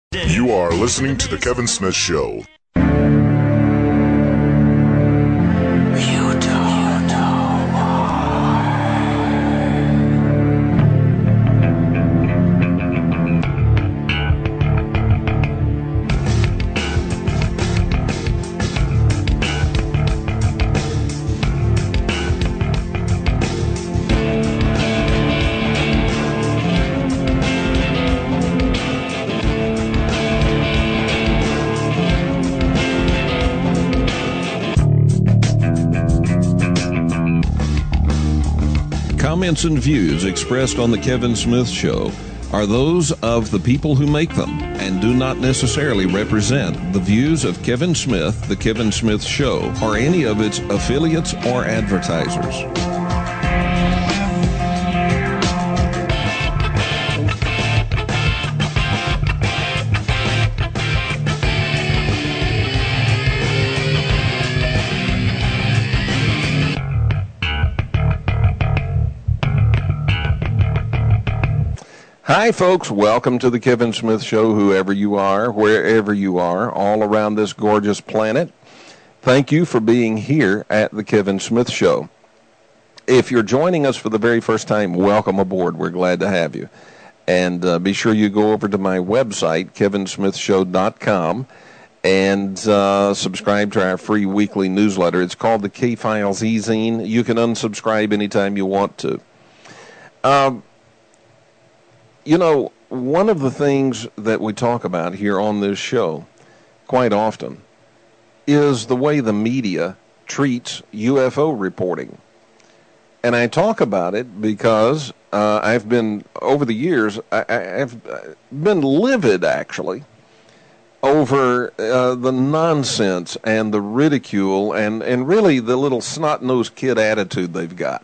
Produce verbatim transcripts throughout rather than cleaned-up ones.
You are listening to The Kevin Smith Show. Comments and views expressed on The Kevin Smith Show are those of the people who make them and do not necessarily represent the views of Kevin Smith, The Kevin Smith Show, or any of its affiliates or advertisers. Hi, folks. Welcome to the Kevin Smith Show, whoever you are, wherever you are, all around this gorgeous planet. Thank you for being here at the Kevin Smith Show. If you're joining us for the very first time, welcome aboard. We're glad to have you. And uh, be sure you go over to my website, kevin smith show dot com, and uh, subscribe to our free weekly newsletter. It's called the K-Files E-Zine. You can unsubscribe anytime you want to. Um... You know, one of the things that we talk about here on this show quite often is the way the media treats U F O reporting. And I talk about it because uh, I've been, over the years, I, I've been livid, actually, over uh, the nonsense and the ridicule and, and really the little snot-nosed kid attitude they've got.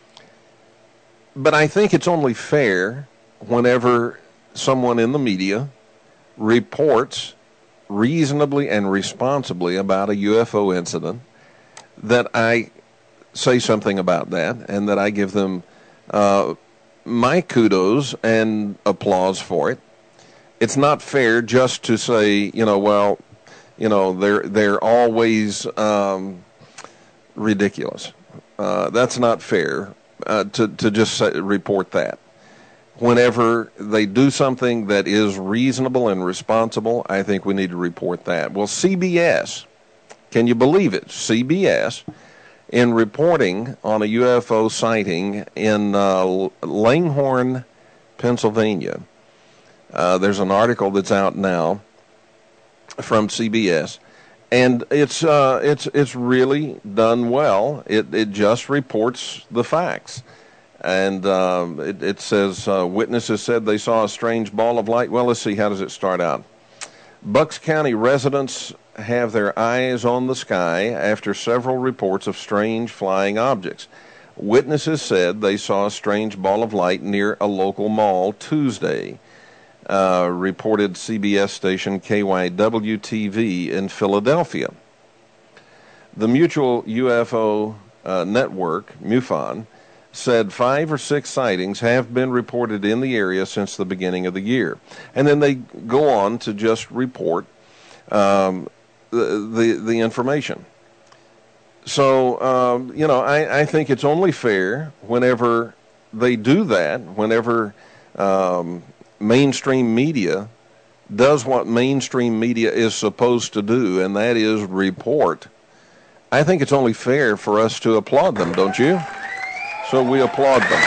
But I think it's only fair whenever someone in the media reports reasonably and responsibly about a U F O incident, that I say something about that and that I give them uh, my kudos and applause for it. It's not fair just to say, you know, well, you know, they're they're always um, ridiculous. Uh, that's not fair uh, to to just say, report that. Whenever they do something that is reasonable and responsible, I think we need to report that. Well, C B S, can you believe it? C B S, in reporting on a U F O sighting in uh, Langhorne, Pennsylvania, uh, there's an article that's out now from C B S, and it's uh, it's it's really done well. It it just reports the facts. And um, it, it says, uh, witnesses said they saw a strange ball of light. Well, let's see, how does it start out? Bucks County residents have their eyes on the sky after several reports of strange flying objects. Witnesses said they saw a strange ball of light near a local mall Tuesday, uh, reported C B S station K Y W T V in Philadelphia. The Mutual U F O uh, Network, MUFON, said five or six sightings have been reported in the area since the beginning of the year. And then they go on to just report um, the, the the information. So, um, you know, I, I think it's only fair whenever they do that, whenever um, mainstream media does what mainstream media is supposed to do, and that is report. I think it's only fair for us to applaud them, don't you? So we applaud them.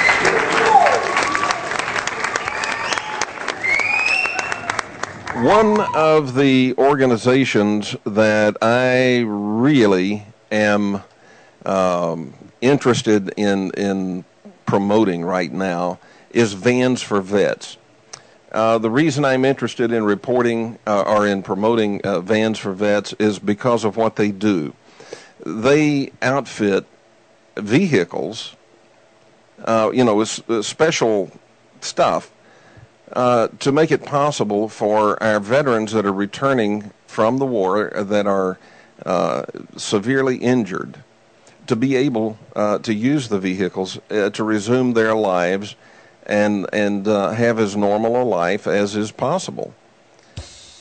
One of the organizations that I really am um, interested in in promoting right now is Vans for Vets. Uh, the reason I'm interested in reporting uh, or in promoting uh, Vans for Vets is because of what they do. They outfit vehicles, Uh, you know, with uh, special stuff uh, to make it possible for our veterans that are returning from the war, that are uh, severely injured, to be able uh, to use the vehicles uh, to resume their lives and and uh, have as normal a life as is possible.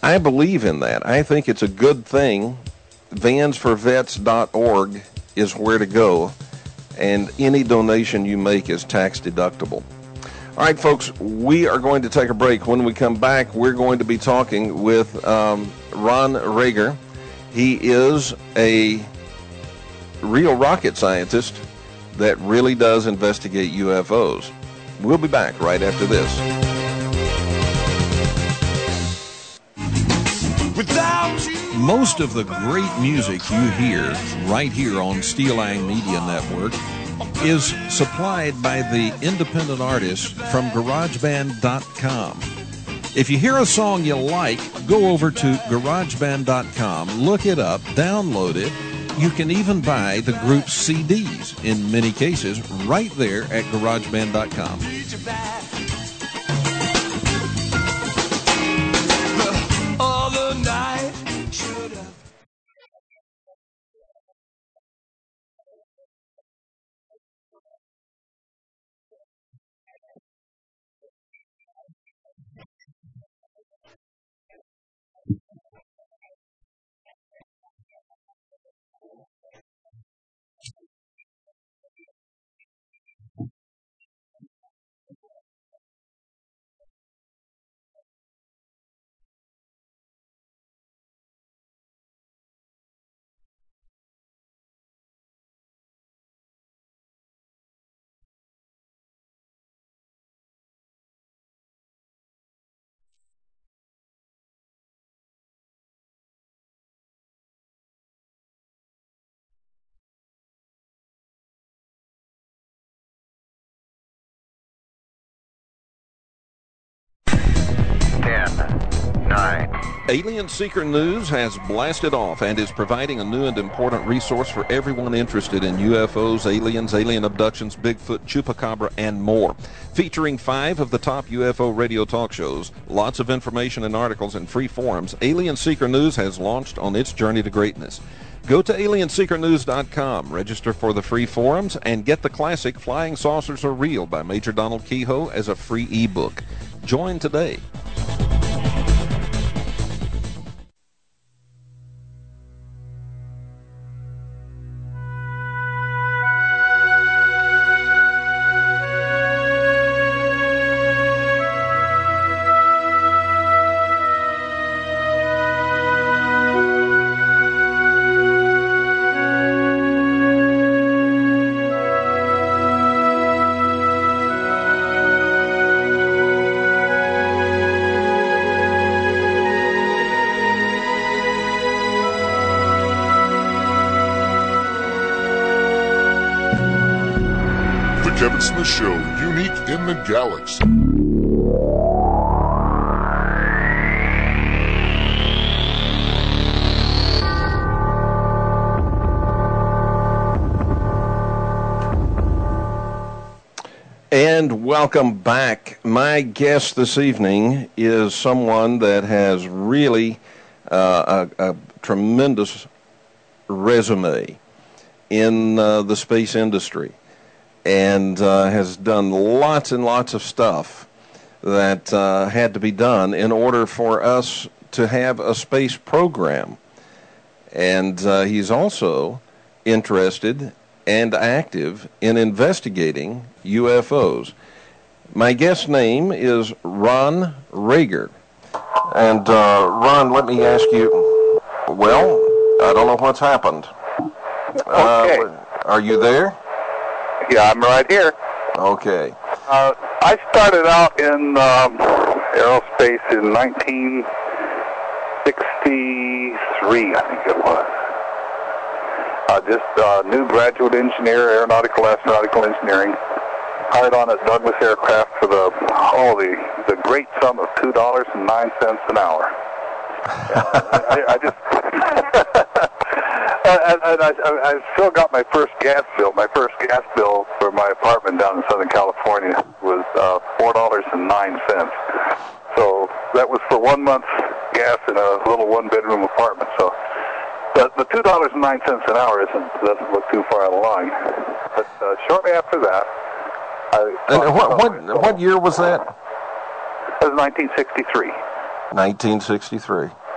I believe in that. I think it's a good thing. vans for vets dot org is where to go, and any donation you make is tax deductible. All right, folks, we are going to take a break. When we come back, we're going to be talking with um, Ron Rager. He is a real rocket scientist that really does investigate U F Os. We'll be back right after this. Most of the great music you hear right here on Steel Lang Media Network is supplied by the independent artists from garage band dot com. If you hear a song you like, go over to garage band dot com, look it up, download it. You can even buy the group's C Ds, in many cases, right there at garage band dot com. Alien Seeker News has blasted off and is providing a new and important resource for everyone interested in U F Os, aliens, alien abductions, Bigfoot, Chupacabra, and more. Featuring five of the top U F O radio talk shows, lots of information and articles, and free forums, Alien Seeker News has launched on its journey to greatness. Go to alien seeker news dot com, register for the free forums, and get the classic Flying Saucers Are Real by Major Donald Kehoe as a free ebook. Join today. Kevin Smith Show, unique in the galaxy. And welcome back. My guest this evening is someone that has really uh, a, a tremendous resume in uh, the space industry, and uh, has done lots and lots of stuff that uh, had to be done in order for us to have a space program. And uh, he's also interested and active in investigating U F Os. My guest's name is Ron Rager. And uh, Ron, let me ask you, well, I don't know what's happened. Okay. Uh, are you there? Yeah, I'm right here. Okay. Uh, I started out in um, aerospace in nineteen sixty-three, I think it was. Uh, just uh, new graduate engineer, aeronautical, astronautical engineering. Hired on at Douglas Aircraft for the oh the the great sum of two dollars and nine cents an hour. I, I just. And, and I, I still got my first gas bill. My first gas bill for my apartment down in Southern California was uh, four dollars and nine cents. So that was for one month's gas in a little one-bedroom apartment. So the, the two dollars and nine cents an hour isn't doesn't look too far along. But uh, shortly after that, I and what what what year was that? It was nineteen sixty-three. nineteen sixty-three.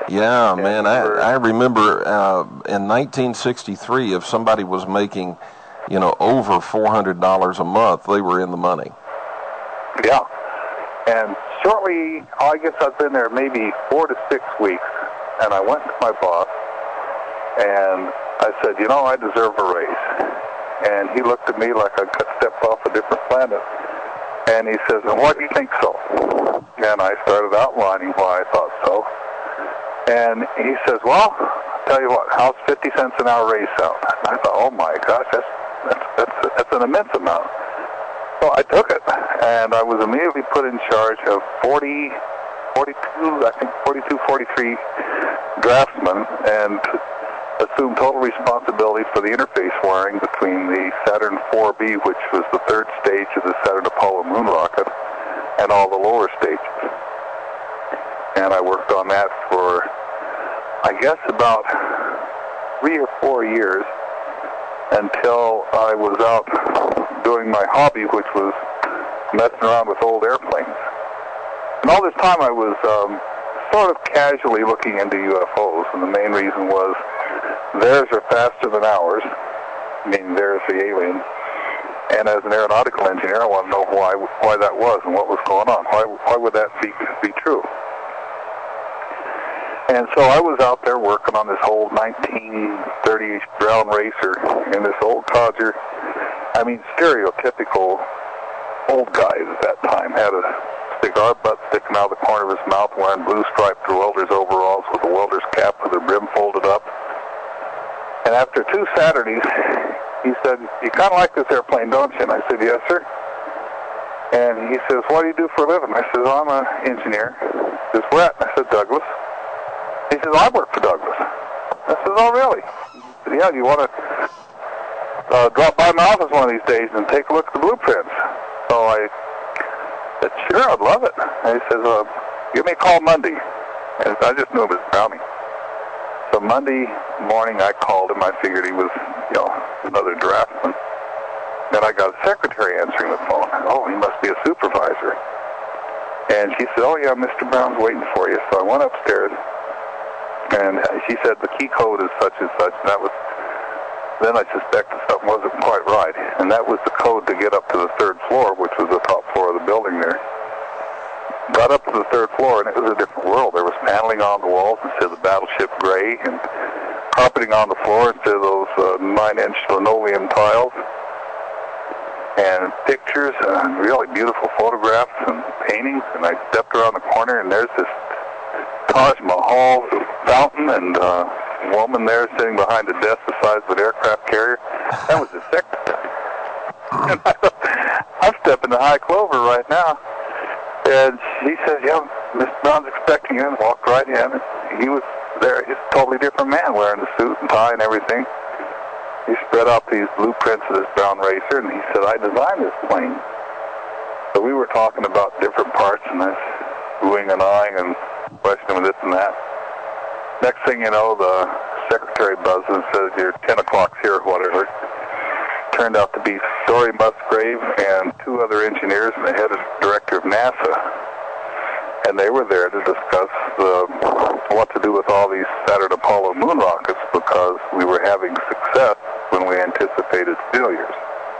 Yeah, And man, we I, were- I remember uh, in nineteen sixty-three, if somebody was making, you know, over four hundred dollars a month, they were in the money. Yeah. And shortly, I guess I've been there maybe four to six weeks, and I went to my boss, and I said, you know, I deserve a raise. And he looked at me like I could step off a different planet. And he says, and why do you think so? And I started outlining why I thought so. And he says, well, I'll tell you what, how's fifty cents an hour raise sound? I thought, oh my gosh, that's, that's, that's, that's an immense amount. So I took it, and I was immediately put in charge of forty, forty-two, I think forty-two, forty-three draftsmen, and assumed total responsibility for the interface wiring between the Saturn four B, which was the third stage of the Saturn Apollo moon rocket, and all the lower stages. And I worked on that for, I guess, about three or four years until I was out doing my hobby, which was messing around with old airplanes. And all this time I was um, sort of casually looking into U F Os, and the main reason was theirs are faster than ours, meaning theirs the aliens. And as an aeronautical engineer, I want to know why why that was and what was going on. Why why would that be be true? And so I was out there working on this old nineteen thirties Brown Racer in this old codger. I mean, stereotypical old guy at that time. Had a cigar butt sticking out of the corner of his mouth, wearing blue striped welder's overalls with a welder's cap with the brim folded up. And after two Saturdays, he said, you kind of like this airplane, don't you? And I said, yes, sir. And he says, what do you do for a living? I said, I'm an engineer. He says, where at? I said, Douglas. He says, I work for Douglas. I said, oh, really? He said, yeah, do you want to uh, drop by my office one of these days and take a look at the blueprints? So I said, sure, I'd love it. And he says, uh, give me a call Monday. And I just knew it was Browning. So Monday morning I called him. I figured he was, you know, another draftsman. Then I got a secretary answering the phone. Oh, he must be a supervisor. And she said, oh, yeah, Mister Brown's waiting for you. So I went upstairs, and she said the key code is such and such. And that was, then I suspected something wasn't quite right. And that was the code to get up to the third floor, which was the top floor of the building there. Got up to the third floor, and it was a different world. There was paneling on the walls instead of the battleship gray, and carpeting on the floor instead of those uh, nine-inch linoleum tiles, and pictures, and really beautiful photographs and paintings. And I stepped around the corner, and there's this Taj Mahal fountain, and uh, a woman there sitting behind a desk the size of an aircraft carrier. That was the secretary. And I thought, I'm stepping to high clover right now. And she says, yeah, Mister Brown's expecting you, and walked right in. And he was there. He's a totally different man, wearing the suit and tie and everything. He spread out these blueprints of this Brown Racer, and he said, I designed this plane. So we were talking about different parts, and this oohing and eyeing and questioning this and that. Next thing you know, the secretary buzzes and says, you're ten o'clock here or whatever. Turned out to be Dory Musgrave and two other engineers and the head of director of NASA. And they were there to discuss uh, what to do with all these Saturn Apollo moon rockets, because we were having success when we anticipated failures.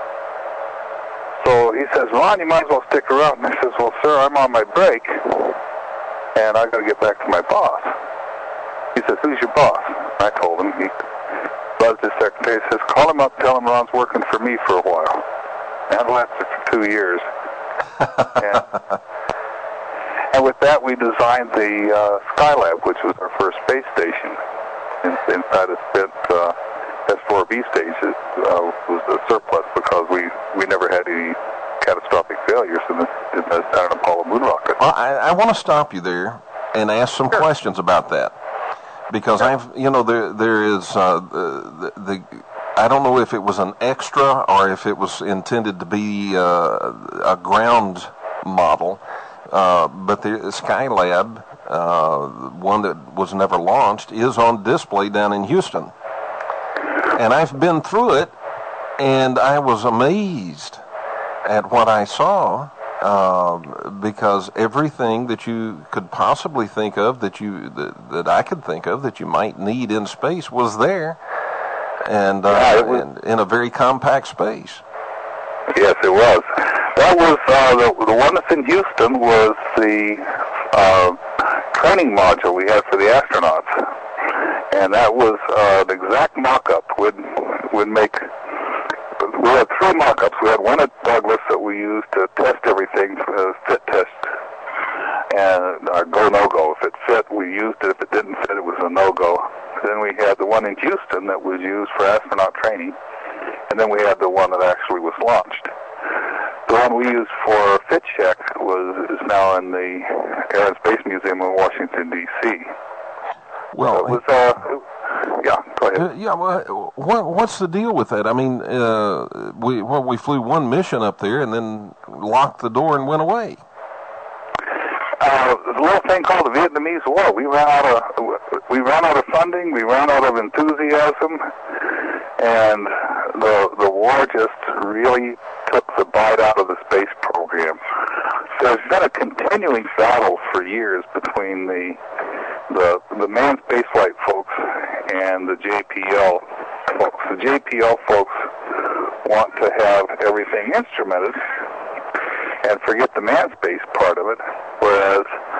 So he says, Ron, you might as well stick around. And I says, well, sir, I'm on my break, and I've got to get back to my boss. He says, who's your boss? I told him. He buzzed his secretary, says, call him up, tell him Ron's working for me for a while. And that lasted for two years. and, and with that, we designed the uh, Skylab, which was our first space station. In, inside a spent uh, S four B stage, it uh, was a surplus because we, we never had any catastrophic failures in the, in the Saturn Apollo moon rocket. Well, I, I want to stop you there and ask some Sure. questions about that. Because I've, you know, there there is uh, the, the I don't know if it was an extra or if it was intended to be uh, a ground model, uh, but the Skylab, uh, one that was never launched, is on display down in Houston, and I've been through it, and I was amazed at what I saw. um, because everything that you could possibly think of that you that, that I could think of that you might need in space was there, and, uh, yeah, was, and in a very compact space. Yes, it was. That was uh, the, the one that's in Houston was the uh, training module we had for the astronauts, and that was uh, the exact mock-up. Would would make. We had three mock-ups. We had one at Douglas that we used to test everything, uh, fit test, and uh, go no-go. If it fit, we used it. If it didn't fit, it was a no-go. Then we had the one in Houston that was used for astronaut training, and then we had the one that actually was launched. The one we used for fit check was is now in the Air and Space Museum in Washington, D C Well, so it was, uh, yeah, go ahead. Uh, yeah, well, what, what's the deal with that? I mean, uh, we well, we flew one mission up there and then locked the door and went away. Uh, there's a little thing called the Vietnamese War. We ran out of we ran out of funding. We ran out of enthusiasm, and the the war just really took the bite out of the space program. There's been a continuing battle for years between the the the manned spaceflight folks and the J P L folks. The J P L folks want to have everything instrumented and forget the manned space part of it, whereas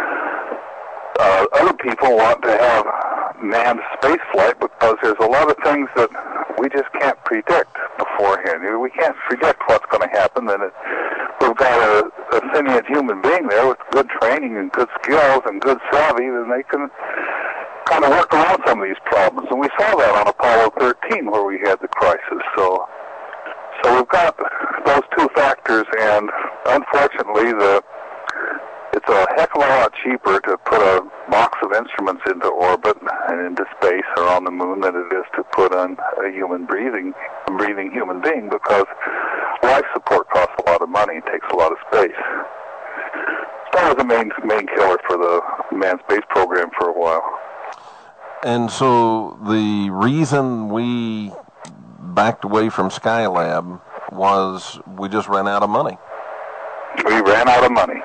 uh, other people want to have manned space flight because there's a lot of things that we just can't predict beforehand. We can't predict what's going to happen, and it, we've got a, a sentient human being there with good training and good skills and good savvy, and they can kind of work around some of these problems. And we saw that on Apollo thirteen where we had the crisis. So, so we've got those two factors, and unfortunately, the it's a heck of a lot cheaper to put a box of instruments into orbit and into space or on the moon than it is to put on a human breathing, breathing human being, because life support costs a lot of money, it takes a lot of space. So that was the main main killer for the manned space program for a while. And so the reason we backed away from Skylab was we just ran out of money. We ran out of money.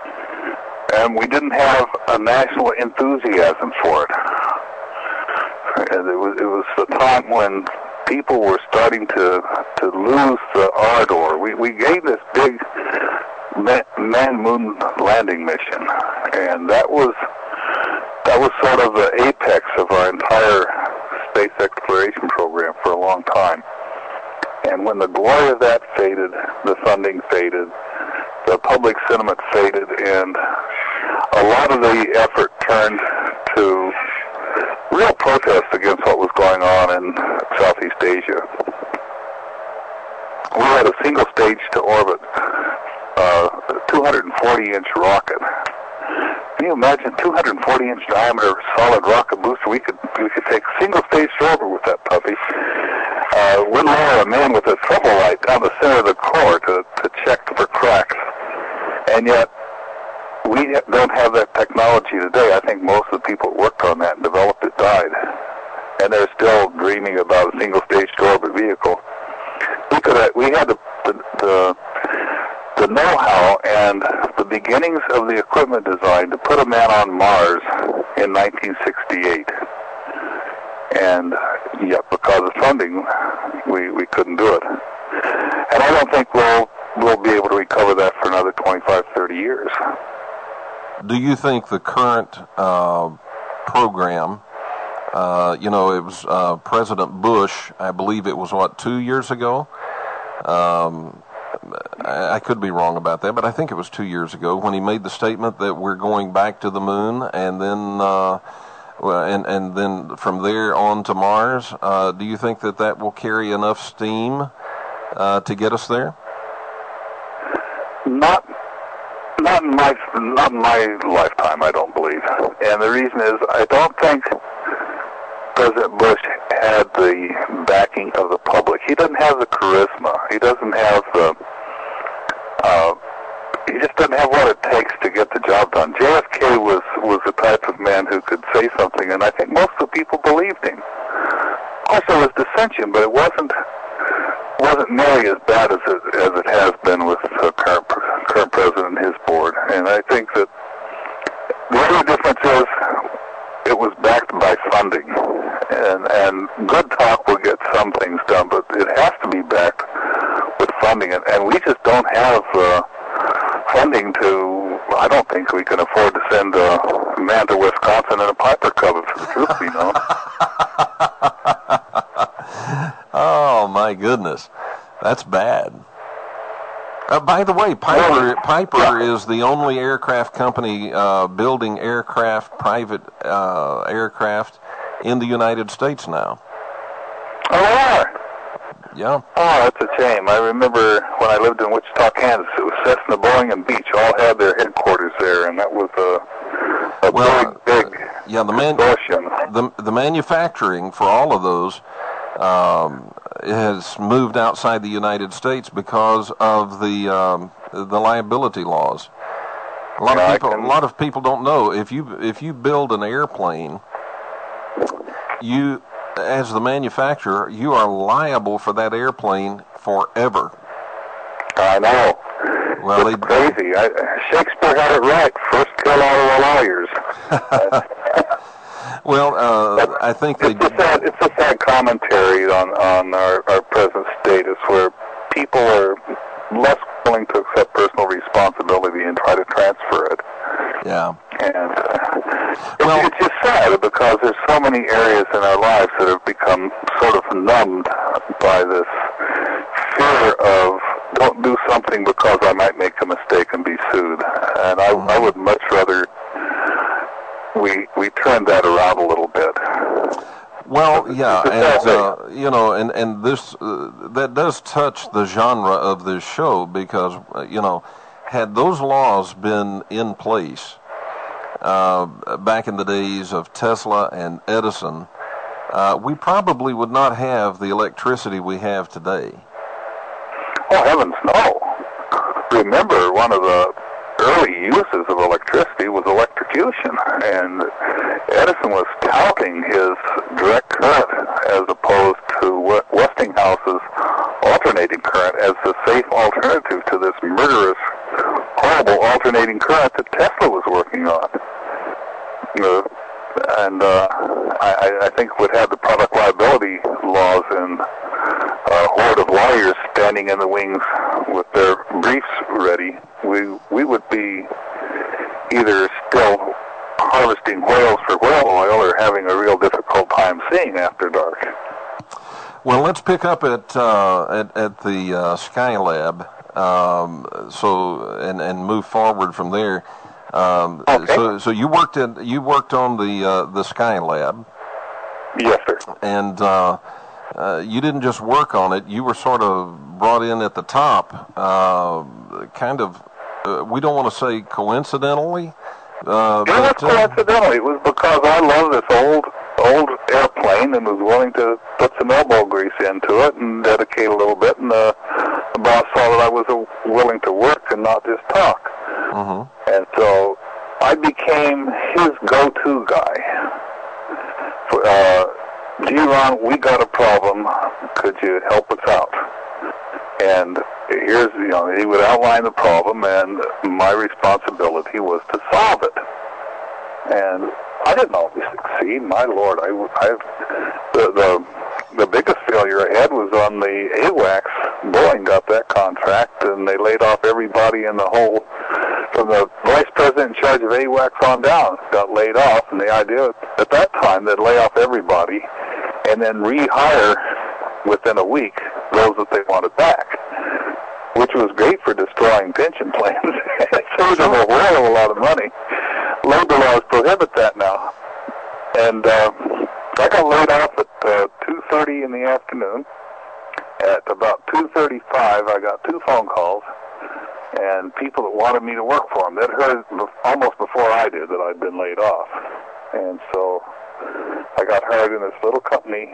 And we didn't have a national enthusiasm for it. And it was it was the time when people were starting to to lose the ardor. We we gave this big manned moon landing mission, and that was that was sort of the apex of our entire space exploration program for a long time. And when the glory of that faded, the funding faded, the public sentiment faded, and a lot of the effort turned to real protest against what was going on in Southeast Asia. We had a single stage to orbit, uh, a two hundred forty inch rocket. Can you imagine two hundred forty inch diameter solid rocket booster? We could we could take single stage to orbit with that puppy. Uh, we'd lower a man with a trouble light down the center of the core to, to check for cracks. And yet, we don't have that technology today. I think most of the people that worked on that and developed it died. And they're still dreaming about a single-stage orbit vehicle. We could have, we had the, the, the, the know-how and the beginnings of the equipment design to put a man on Mars in nineteen sixty-eight. And yet, because of funding, we, we couldn't do it. And I don't think we'll, we'll be able to recover that for another twenty-five, thirty years. Do you think the current uh, program, uh, you know, it was uh, President Bush, I believe it was, what, two years ago? Um, I, I could be wrong about that, but I think it was two years ago when he made the statement that we're going back to the moon and then uh, and, and then from there on to Mars. Uh, do you think that that will carry enough steam uh, to get us there? Not Not in my not in my lifetime, I don't believe. And the reason is, I don't think President Bush had the backing of the public. He doesn't have the charisma. He doesn't have the. Uh, he just doesn't have what it takes to get the job done. J F K was was the type of man who could say something, and I think most of the people believed him. Of course, there was dissension, but it wasn't wasn't nearly as bad as it as it has been with uh, current current President difference is it was backed by funding. And, and Good Talk will get some things done, but it has to be backed with funding. And, and we just don't have uh, funding to, I don't think we can afford to send a man to Wisconsin in a Piper Cub, if the truth be known. Oh, my goodness. That's bad. Uh, by the way, Piper Piper is the only aircraft company uh, building aircraft, private uh, aircraft, in the United States now. Oh, they are? Yeah. Oh, that's a shame. I remember when I lived in Wichita, Kansas, it was Cessna, Boeing, and Beech all had their headquarters there, and that was a, a well, big, big uh, yeah, the, man, the, the manufacturing for all of those um, has moved outside the United States because of the um, the liability laws. A lot yeah, of people, can... a lot of people don't know if you if you build an airplane, you, as the manufacturer, you are liable for that airplane forever. I know. Well, it's crazy. I, Shakespeare had it right. First kill all the lawyers. Well, uh, I think they. It's a sad, it's a sad commentary on on our, our present status, where people are less willing to accept personal responsibility and try to transfer it. Yeah. And uh, well, it's, it's just sad because there's so many areas in our lives that have become sort of numbed by this fear of don't do something because I might make a mistake and be sued. And I, mm-hmm. I would much rather we we turn that around a little bit. Well, yeah, and uh, you know, and and this uh, that does touch the genre of this show because uh, you know, had those laws been in place uh, back in the days of Tesla and Edison, uh, we probably would not have the electricity we have today. Oh heavens, no! Remember, one of the early uses of electricity was electrocution, and Edison was touting his direct current as opposed to Westinghouse's alternating current as the safe alternative to this murderous, horrible alternating current that Tesla was working on. Uh, and uh, I, I think would have the product liability laws and a horde of lawyers standing in the wings with their briefs ready, we we would be either still harvesting whales for whale oil or having a real difficult time seeing after dark. Well, let's pick up at uh, at, at the uh, Skylab, um, so and and move forward from there. Um, okay. So so you worked at you worked on the uh, the Skylab. Yes, sir. And uh, uh, you didn't just work on it; you were sort of brought in at the top, uh, kind of. Uh, we don't want to say coincidentally. Uh, it was but, uh, coincidental. It was because I love this old old airplane and was willing to put some elbow grease into it and dedicate a little bit. And the, the boss saw that I was uh, willing to work and not just talk. Mm-hmm. And so I became his go-to guy. For, uh, gee, Ron, we got a problem. Could you help us out? And here's, you know, he would outline the problem, and my responsibility was to solve it. And I didn't always succeed. My Lord, I, I've the, the the biggest failure I had was on the AWACS. Boeing got that contract, and they laid off everybody in the whole, from the vice president in charge of AWACS on down, got laid off. And the idea at that time, they'd lay off everybody and then rehire within a week those that they wanted back, which was great for destroying pension plans. It saved them a whale of a lot of money. Labor laws prohibit that now. And uh, I got laid off at uh, two thirty in the afternoon. At about two thirty-five, I got two phone calls, and people that wanted me to work for them. They'd heard almost before I did that I'd been laid off. And so I got hired in this little company,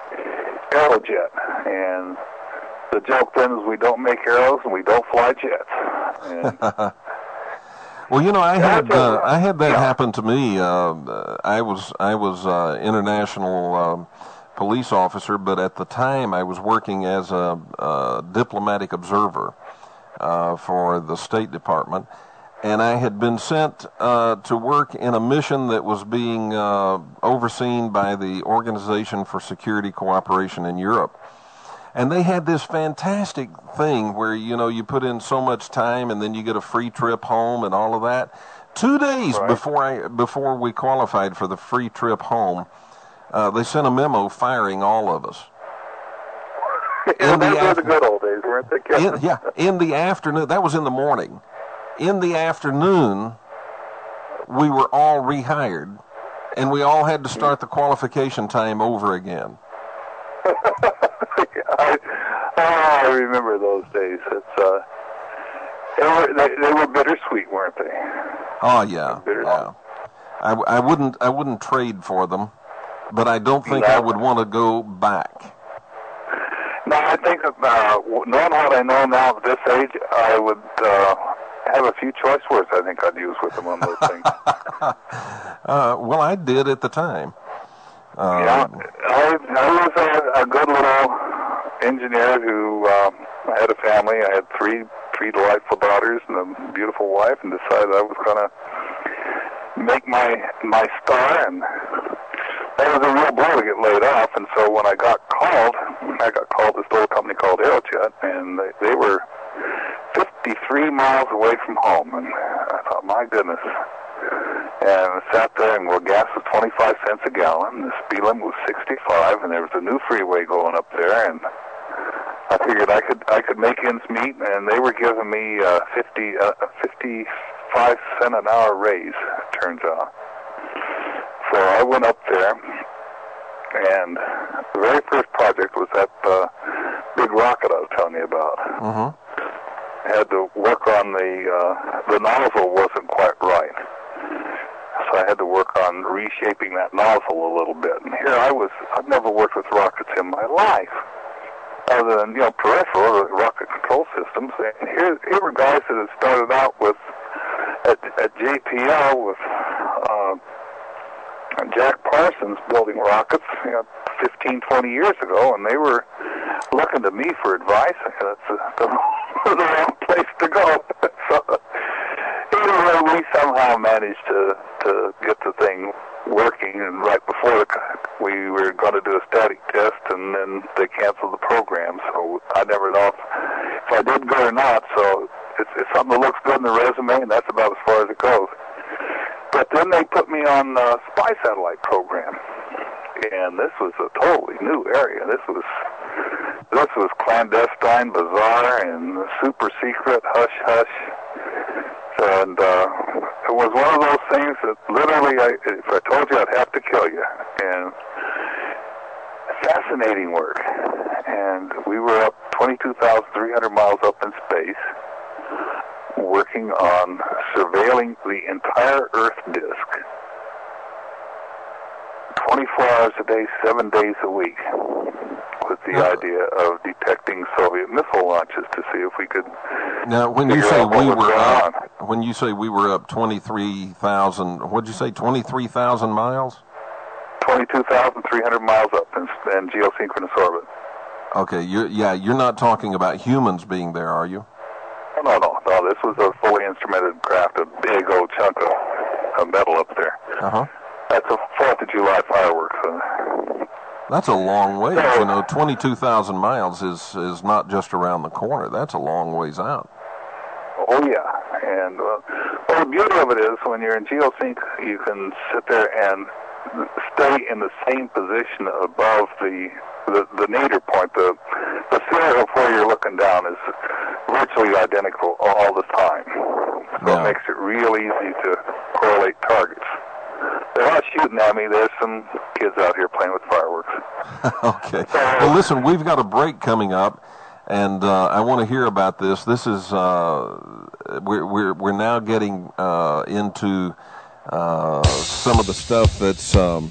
Aerojet. And the joke then is we don't make arrows and we don't fly jets. And well, you know, I had uh, I had that yeah. happen to me. Uh, I was I was uh, international um, police officer, but at the time I was working as a, a diplomatic observer uh, for the State Department, and I had been sent uh, to work in a mission that was being uh, overseen by the Organization for Security Cooperation in Europe. And they had this fantastic thing where, you know, you put in so much time and then you get a free trip home and all of that. Two days Right. before I before we qualified for the free trip home, uh, they sent a memo firing all of us. Yeah, In the those were af- the good old days, weren't they, Kevin? In, yeah, in the afternoon. That was in the morning. In the afternoon, we were all rehired, and we all had to start the qualification time over again. I, oh, I remember those days. It's uh, they were they, they were bittersweet, weren't they? Oh yeah, Bitter. yeah. I, I wouldn't I wouldn't trade for them, but I don't think I would want to go back. No, I think that, uh, knowing what I know now at this age, I would uh, have a few choice words I think I'd use with them on those things. uh, well, I did at the time. Uh, Yeah, I, I was a, a good little engineer who um, I had a family. I had three three delightful daughters and a beautiful wife, and decided I was going to make my my star. And that was a real blow to get laid off. And so when I got called, I got called this little company called Aerojet, and they, they were fifty-three miles away from home. And I thought, my goodness. And I sat there, and well, gas was twenty-five cents a gallon. The speed limit was sixty-five, and there was a new freeway going up there. And I figured I could I could make ends meet, and they were giving me uh, fifty uh, fifty-five cent an hour raise. It turns out. So I went up there, and the very first project was that uh, big rocket I was telling you about. uh-huh. I had to work on the uh, the nozzle wasn't quite right. So I had to work on reshaping that nozzle a little bit. And here I was, I've never worked with rockets in my life, other than, you know, peripheral, rocket control systems. And here, here were guys that had started out with, at, at J P L with uh, Jack Parsons building rockets, you know, fifteen, twenty years ago, and they were looking to me for advice. I said, that's the, the wrong place to go. So, anyway, we somehow managed to, to get the thing working, and right before the, we were going to do a static test, and then they canceled the program, so I never know if, if I did good or not. So it's, it's something that looks good in the resume, and that's about as far as it goes. But then they put me on the spy satellite program, and this was a totally new area. This was this was clandestine, bizarre, and super secret, hush hush. And uh, it was one of those things that literally, I, if I told you, I'd have to kill you. And fascinating work. And we were up twenty-two thousand three hundred miles up in space, working on surveilling the entire Earth disk, twenty-four hours a day, seven days a week, with the Uh, idea of detecting Soviet missile launches to see if we could. Now, when you figure say out what we was were going up, on. when you say we were up twenty-three thousand, what'd you say, twenty-three thousand miles? twenty-two thousand three hundred miles up in, in geosynchronous orbit. Okay, you're, yeah, you're not talking about humans being there, are you? Oh, no, no, no. This was a fully instrumented craft, a big old chunk of, of metal up there. Uh-huh. That's a Fourth of July fireworks. Uh, That's a long ways. You know, twenty-two thousand miles is, is not just around the corner. That's a long ways out. Oh, yeah. And uh, well, the beauty of it is when you're in geosync, you can sit there and stay in the same position above the the, the nadir point. The, the center of where you're looking down is virtually identical all the time. So Yeah. it makes it real easy to correlate targets. They're not shooting at me. There's some kids out here playing with fireworks. Okay. Well, listen, we've got a break coming up, and uh, I want to hear about this. This is uh, we're we're we're now getting uh, into uh, some of the stuff that's um,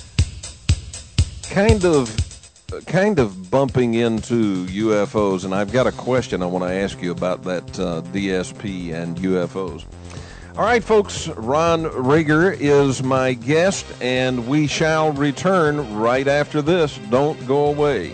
kind of kind of bumping into U F Os, and I've got a question I want to ask you about that uh, D S P and U F Os. All right, folks, Ron Rager is my guest, and we shall return right after this. Don't go away.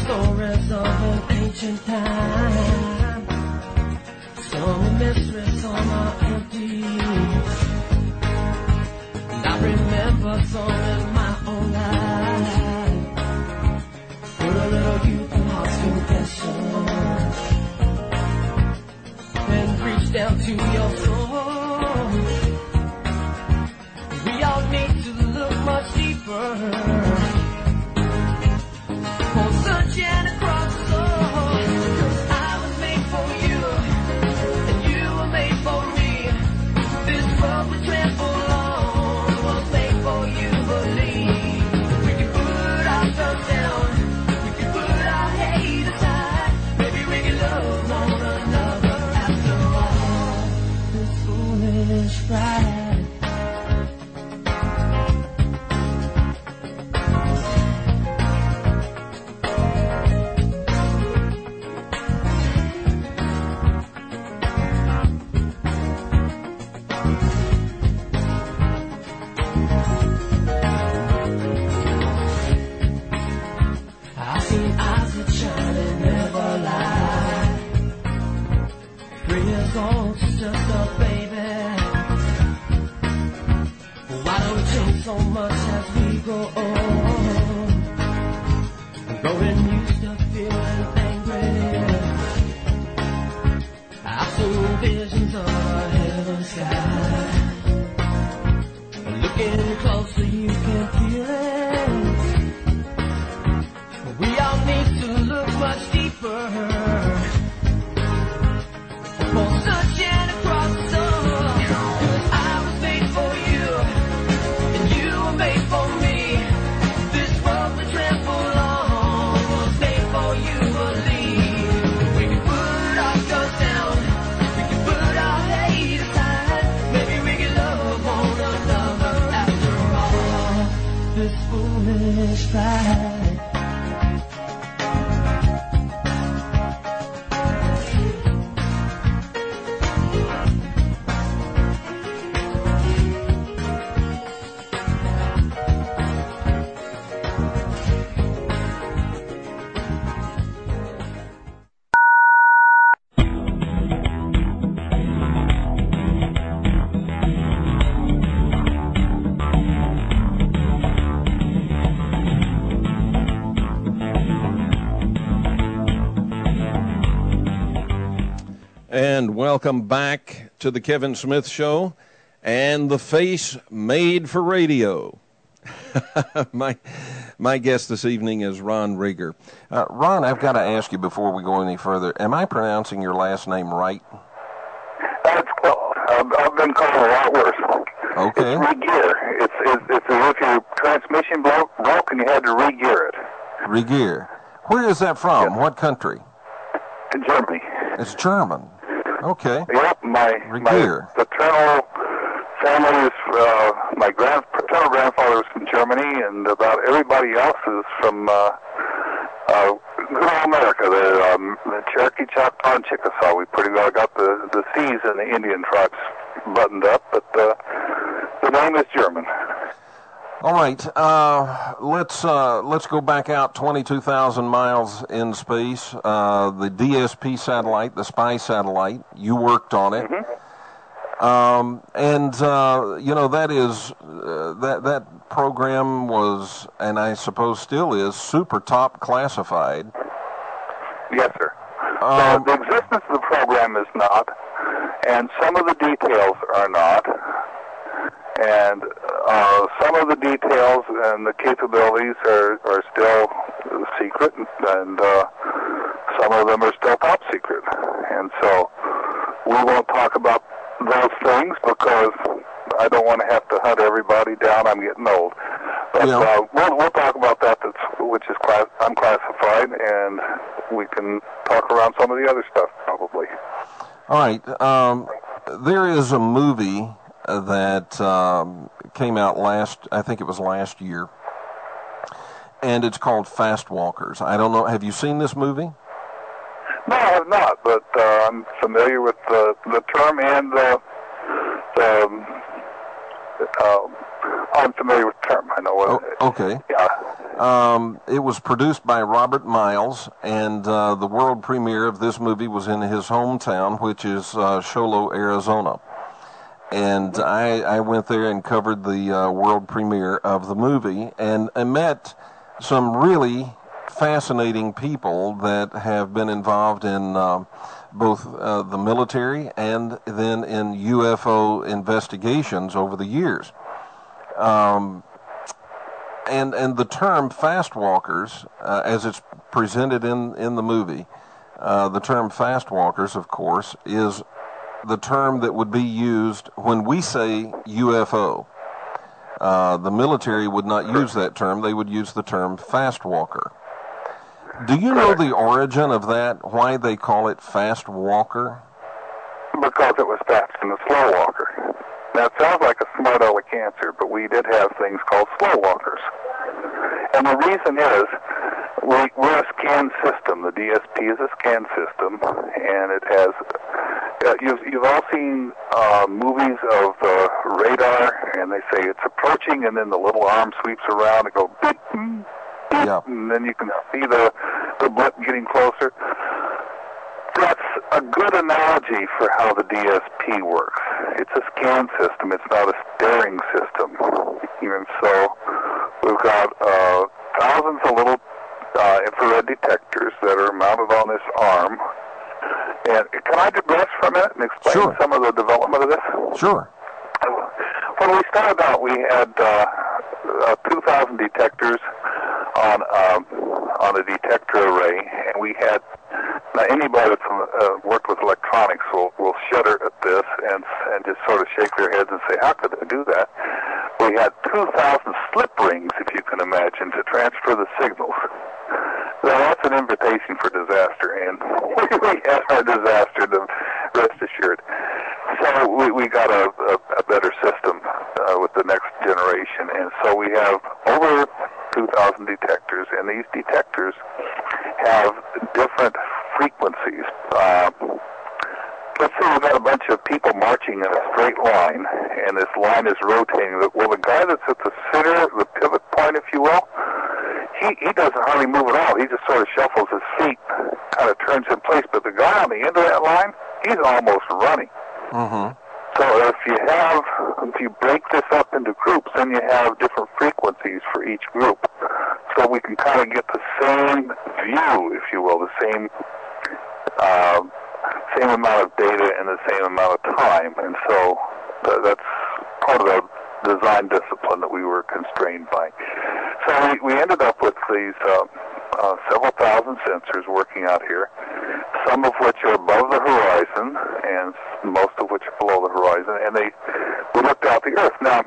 stories of an ancient time. Some are mystery, some are empty. And I remember some in my own life. Put a little youth and heart's confession and reach down to your soul. We all need to look much deeper. For searching across the soul. Cause I was made for you, and you were made for me. This road we trample on was made for you, believe. We can put our guns down, we can put our hate aside. Maybe we can love one another after all. This foolish pride. So much as we grow old, growing used to feeling angry. I've seen visions of a heaven sky. Looking closer, you can feel it. We all need to look much deeper. For searching across the soul. Cause I was made for you, made for me. This road we trample on was made for you, believe. We can put our guns down, we can put our hate aside. Maybe we can love one another after all. This foolish pride. And welcome back to the Kevin Smith Show and the face made for radio. my my guest this evening is Ron Rieger. Uh, Ron, I've got to ask you before we go any further, am I pronouncing your last name right? That's close. I've, I've been called a lot worse. Okay. It's re-gear. It's, it's, it's as if your transmission broke, broke and you had to re-gear it. Re-gear. Where is that from? Yes. What country? In Germany. It's German. Okay. Yep, my, my paternal family is, uh, my grand, paternal grandfather was from Germany, and about everybody else is from, uh, uh, good old America, the, um, the Cherokee, Choctaw, and Chickasaw. We pretty well got the, the C's and the Indian tribes buttoned up, but, uh, the name is German. All right, uh, let's uh, let's go back out twenty-two thousand miles in space. Uh, the D S P satellite, the spy satellite, you worked on it, mm-hmm. um, and uh, you know that is uh, that that program was, and I suppose still is, super top classified. Yes, sir. Um, the, the existence of the program is not, and some of the details are not. And uh, some of the details and the capabilities are, are still secret, and uh, some of them are still top secret. And so we won't talk about those things because I don't want to have to hunt everybody down. I'm getting old. But yeah. uh, we'll, we'll talk about that, that's, which is class, unclassified, and we can talk around some of the other stuff probably. All right. Um, there is a movie that um, came out last, I think it was last year, and it's called Fast Walkers. I don't know, have you seen this movie? No, I have not, but uh, I'm familiar with the, the term and the, the um, uh, I'm familiar with the term. I know what oh, it is. Okay. Yeah. Um, it was produced by Robert Miles, and uh, the world premiere of this movie was in his hometown, which is uh, Show Low, Arizona. And I, I went there and covered the uh, world premiere of the movie, and I met some really fascinating people that have been involved in uh, both uh, the military and then in U F O investigations over the years. Um, and and the term fast walkers, uh, as it's presented in, in the movie, uh, the term fast walkers, of course, is the term that would be used when we say U F O. Uh, the military would not use that term. They would use the term fast walker. Do you know the origin of that, why they call it fast walker? Because it was faster than a slow walker. Now, it sounds like a smart aleck answer, but we did have things called slow walkers. And the reason is, we, we're a scan system. The D S P is a scan system, and it has, uh, you've, you've all seen uh, movies of the radar, and they say it's approaching, and then the little arm sweeps around and go, beep, beep, yeah. And then you can see the, the blip getting closer. That's a good analogy for how the D S P works. It's a scan system. It's not a staring system. And so we've got uh, thousands of little uh, infrared detectors that are mounted on this arm. And can I digress for a minute and explain Sure. some of the development of this? Sure. When we started out, we had uh, uh, two thousand detectors on um, on a detector array, and we had now anybody that's uh, worked with electronics will, will shudder at this and and just sort of shake their heads and say, how could they do that? We had two thousand slip rings, if you can imagine, to transfer the signals. Now that's an invitation for disaster, and we had our disaster, to rest assured. So we, we got a, a, a better system uh, with the next generation, and so we have over two thousand detectors, and these detectors have different frequencies. Uh, let's say we've got a bunch of people marching in a straight line, and this line is rotating. Well, the guy that's at the center, the pivot point, if you will, he, he doesn't hardly move at all. He just sort of shuffles his feet, kind of turns in place. But the guy on the end of that line, he's almost running. Mm-hmm. So if you have, if you break this up into groups, then you have different frequencies for each group. So we can kind of get the same view, if you will, the same uh, same amount of data in the same amount of time. And so th- that's part of the design discipline that we were constrained by. So we, we ended up with these uh, uh, several thousand sensors working out here, some of which are above the horizon and most of which are below the horizon, and they we looked out the Earth. Now,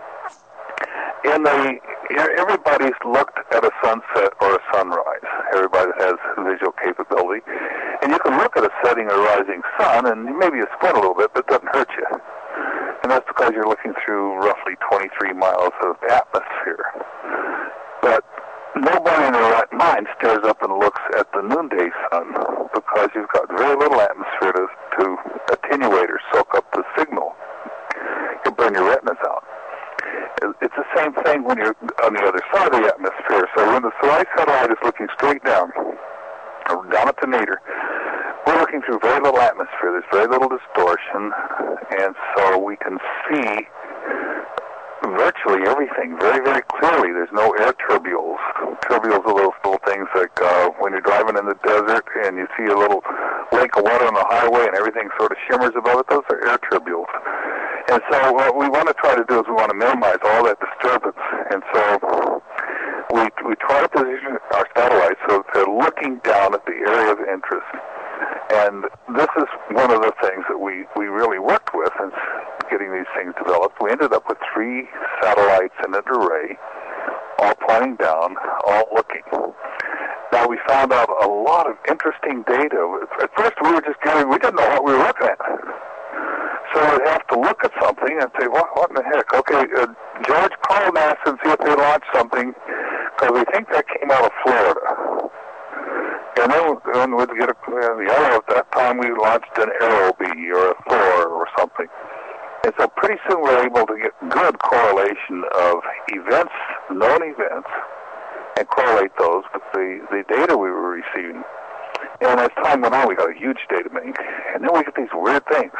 in the everybody's looked at a sunset or a sunrise. Everybody has visual capability, and you can look at a setting or rising sun, and maybe you squint a little bit, but it doesn't hurt you. And that's because you're looking through roughly twenty-three miles of atmosphere. But nobody in their right mind stares up and looks at the noonday sun because you've got very little atmosphere to, to attenuate or soak up the signal. You burn your retinas out. It's the same thing when you're on the other side of the atmosphere. So when the Solar satellite is looking straight down, or down at the nadir, we're looking through very little atmosphere. There's very little distortion, and so we can see virtually everything very, very clearly. There's no air turbules. Turbules are those little things like uh, when you're driving in the desert and you see a little lake of water on the highway and everything sort of shimmers above it. Those are air turbules. And so what we want to try to do is we want to minimize all that disturbance. And so we we try to position our satellites so that they're looking down at the area of interest. And this is one of the things that we, we really worked with in getting these things developed. We ended up with three satellites in an array, all pointing down, all looking. Now, we found out a lot of interesting data. At first, we were just getting, we didn't know what we were looking at. So we'd have to look at something and say, what, what in the heck? Okay, uh, George, call NASA and see if they launched something, because we think that came out of Florida. And then, then we'd get a, uh, the arrow. At that time, we launched an Aerobee or a Thor or something. And so pretty soon we were able to get good correlation of events, known events, and correlate those with the, the data we were receiving. And as time went on, we got a huge data bank, and then we get these weird things.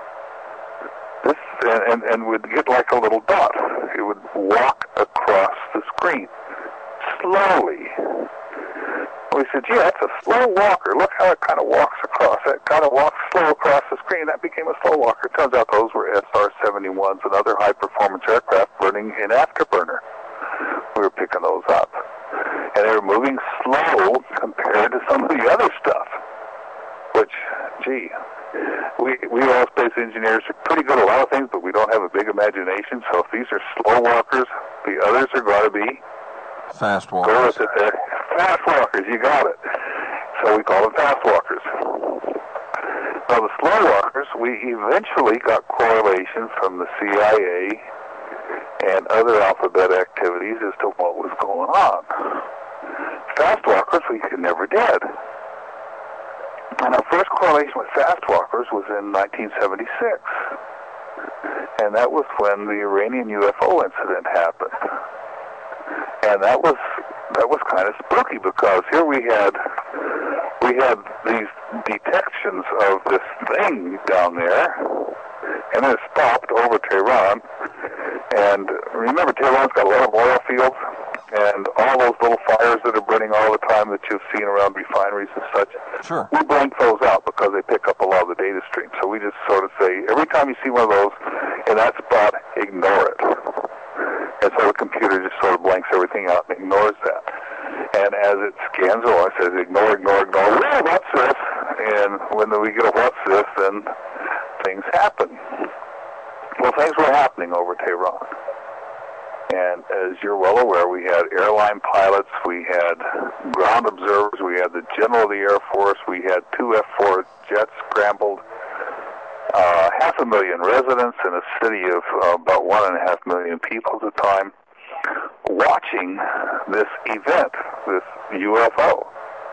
This and, and, and we'd get like a little dot. It would walk across the screen slowly. We said, gee, that's a slow walker. Look how it kind of walks across. It kind of walks slow across the screen. That became a slow walker. Turns out those were S R seventy-ones and other high-performance aircraft burning in afterburner. We were picking those up. And they were moving slow compared to some of the other stuff, which, gee, we, we aerospace engineers are pretty good at a lot of things, but we don't have a big imagination. So if these are slow walkers, the others are going to be fast walkers. Go with it. Fast walkers, you got it. So we call them fast walkers. Now the slow walkers, we eventually got correlation from the C I A and other alphabet activities as to what was going on. Fast walkers, we never did. And our first correlation with fast walkers was in nineteen seventy-six. And that was when the Iranian U F O incident happened. And that was that was kind of spooky, because here we had we had these detections of this thing down there, and it stopped over Tehran. And remember, Tehran's got a lot of oil fields, and all those little fires that are burning all the time that you've seen around refineries and such. Sure. We blank those out because they pick up a lot of the data stream. So we just sort of say, every time you see one of those in that spot, ignore it. And so the computer just sort of blanks everything out and ignores that. And as it scans along, it says, ignore, ignore, ignore. Well, what's this? And when we get a what's this, then things happen. Well, things were happening over Tehran. And as you're well aware, we had airline pilots, we had ground observers, we had the general of the Air Force, we had two F four jets scrambled, uh, half a million residents in a city of uh, about one and a half million people at the time, watching this event, this U F O.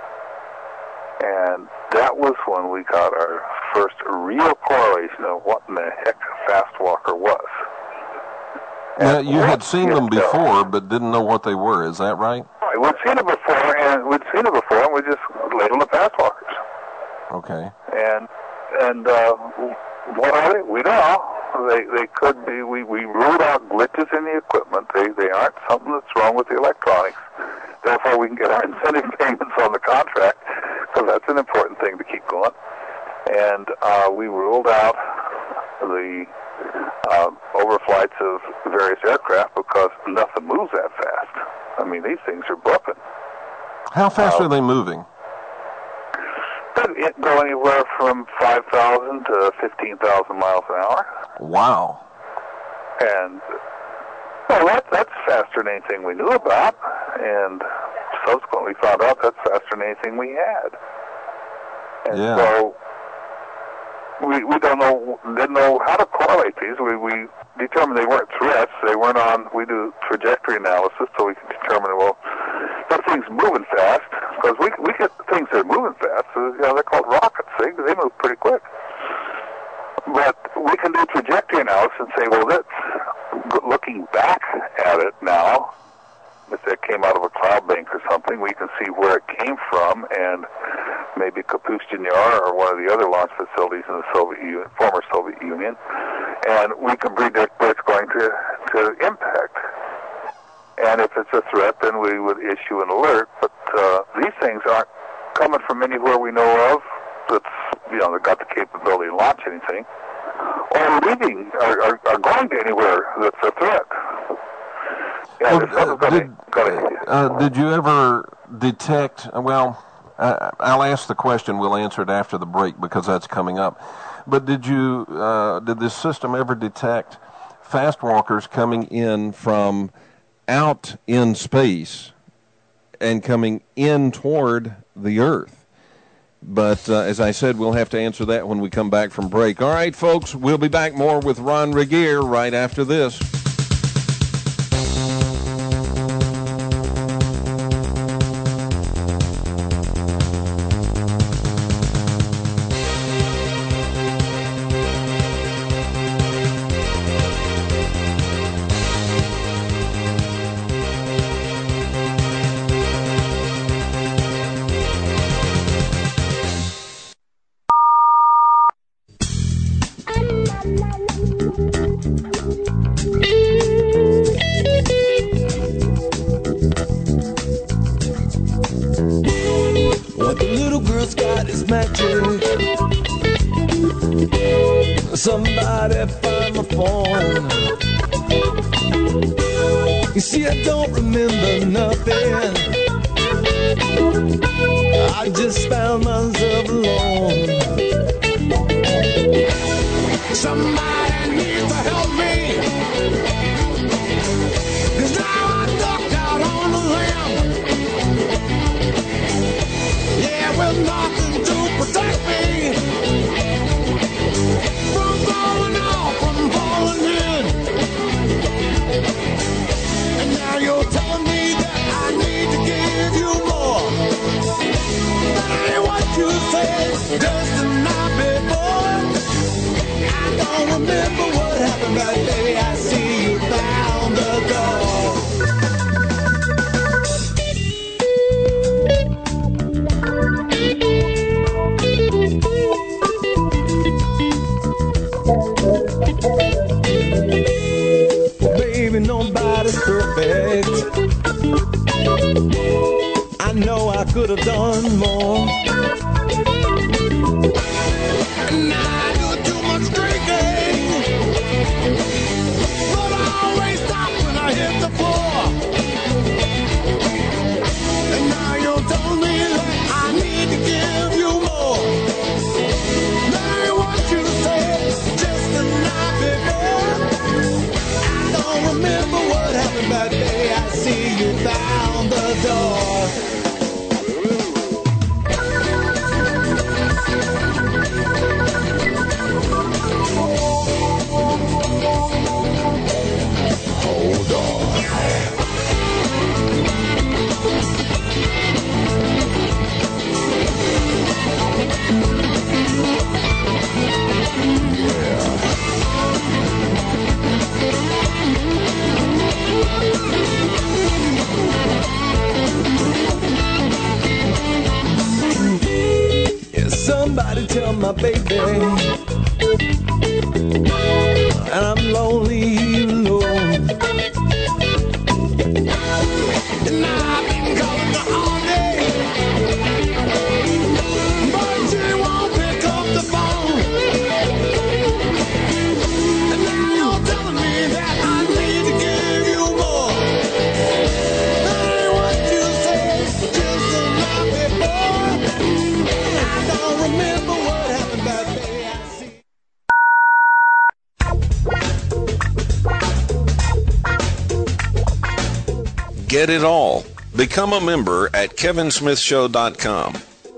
And that was when we got our first real correlation of what in the heck a fast walker was. Now, you had seen them before, but didn't know what they were. Is that right? Right. We'd seen it before, and we'd seen it before, and we just labeled them fast walkers. Okay. And and uh, what are they? We don't know. They they could be. We we ruled out glitches in the equipment. They they aren't something that's wrong with the electronics. Therefore, we can get our incentive payments on the contract, because that's an important thing to keep going. And uh, we ruled out the uh, overflights of various aircraft because nothing moves that fast. I mean, these things are bumping. How fast uh, are they moving? It go anywhere from five thousand to fifteen thousand miles an hour. Wow. And, well, that, that's faster than anything we knew about. And subsequently found out that's faster than anything we had. And yeah. so we we don't know, didn't know how to correlate these. We we determined they weren't threats. They weren't on. We do trajectory analysis so we can determine, well, that thing's moving fast, because we we get things that are moving fast. So, you know, they're called rockets. They they move pretty quick. But we can do trajectory analysis and say, well, that's looking back at it now. If it came out of a cloud bank or something, we can see where it came from, and maybe Kapustin Yar or one of the other launch facilities in the Soviet Union, former Soviet Union, and we can predict where it's going to, to impact. And if it's a threat, then we would issue an alert. But uh, these things aren't coming from anywhere we know of that's, you know, that got the capability to launch anything, or leaving, or, or, or going to anywhere that's a threat. Yeah, Well, uh, did, uh, did you ever detect, well, uh, I'll ask the question, we'll answer it after the break because that's coming up, but did you, uh, did this system ever detect fast walkers coming in from out in space and coming in toward the Earth? But uh, as I said, we'll have to answer that when we come back from break. All right, folks, we'll be back more with Ron Regier right after this. What the little girl's got is magic. Somebody find my phone. You see, I don't remember nothing. I just found myself alone. Somebody needs to help me, 'cause now I'm ducked out on the limb. Yeah, with nothing to protect me from falling off, from falling in. And now you're telling me that I need to give you more. That ain't what you said just the night before. I don't remember what happened that day. I see you found the door. Baby, nobody's perfect. I know I could have done more. And I do too much drinking, but I always stop when I hit the floor. And now you're telling me that I need to give you more. That ain't what you said just the night before. I don't remember what happened that day. I see you found the door. Hold on. Yeah, somebody tell my baby, and I'm lonely alone. And I've been calling her all day, but she won't pick up the phone. And now you're telling me that I need to give you more. That ain't what you said just the night before. I don't remember what happened that day. I see. Get it all. Become a member at kevin smith show dot com.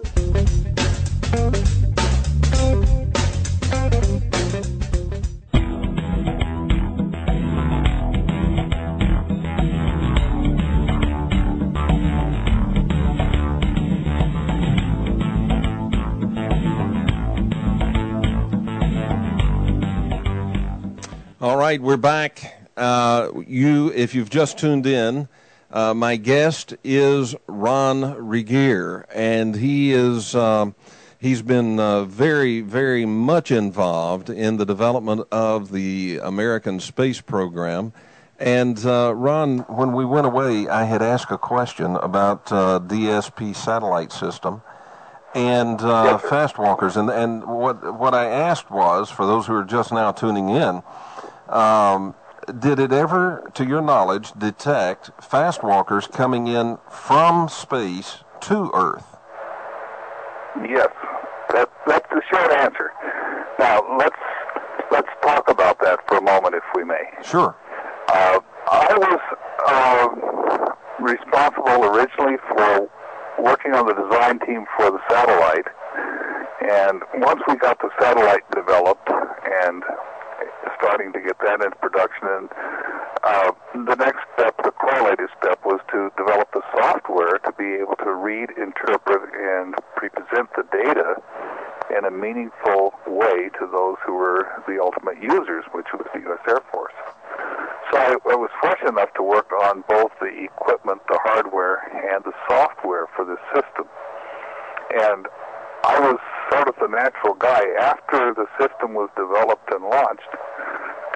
All right, we're back. Uh, you, if you've just tuned in, uh, my guest is Ron Regier, and he is um, he's been uh, very, very much involved in the development of the American space program. And uh, Ron, when we went away, I had asked a question about uh, D S P satellite system and uh, fast walkers, and and what what I asked was, for those who are just now tuning in. Um, did it ever, to your knowledge, detect fast walkers coming in from space to Earth? Yes, that, that's the short answer. Now let's let's talk about that for a moment, if we may. Sure. Uh, I was uh, responsible originally for working on the design team for the satellite, and once we got the satellite developed and starting to get that into production, and uh, the next step, the correlated step, was to develop the software to be able to read, interpret, and present the data in a meaningful way to those who were the ultimate users, which was the U S Air Force. So I, I was fortunate enough to work on both the equipment, the hardware, and the software for this system. And I was sort of the natural guy, after the system was developed and launched,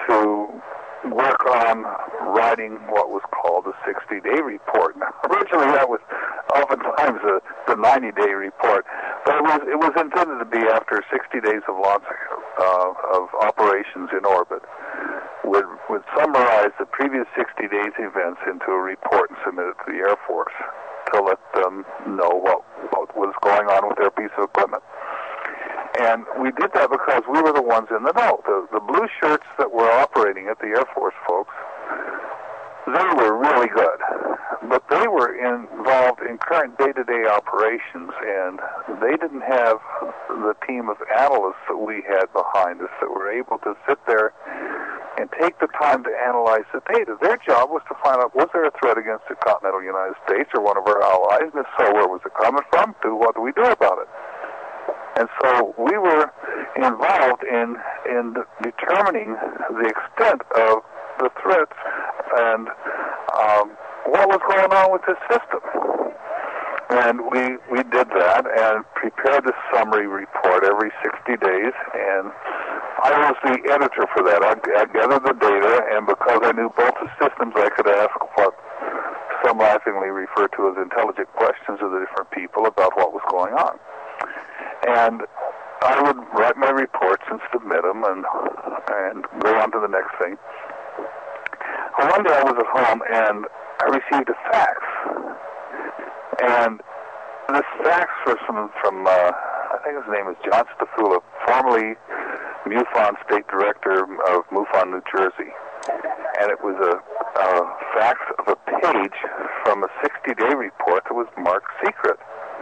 to work on writing what was called a sixty-day report. Now, originally, that was oftentimes a, the ninety-day report, but it was it was intended to be after sixty days of launch uh, of operations in orbit. Would would summarize the previous sixty days events into a report and submit it to the Air Force to let them know what what was going on with their piece of equipment. And we did that because we were the ones in the know. The, the blue shirts that were operating at the Air Force, folks, they were really good. But they were involved in current day-to-day operations, and they didn't have the team of analysts that we had behind us that were able to sit there and take the time to analyze the data. Their job was to find out, was there a threat against the continental United States or one of our allies? And if so, where was it coming from? To what do we do about it? And so we were involved in in determining the extent of the threats and um, what was going on with this system. And we we did that and prepared the summary report every sixty days. And I was the editor for that. I, I gathered the data, and because I knew both the systems, I could ask what some laughingly refer to as intelligent questions of the different people about what was going on. And I would write my reports and submit them and and go on to the next thing. Well, one day I was at home and I received a fax. And this fax was from, from uh, I think his name is John Stafula, formerly MUFON State Director of MUFON, New Jersey. And it was a, a fax of a page from a sixty-day report that was marked secret.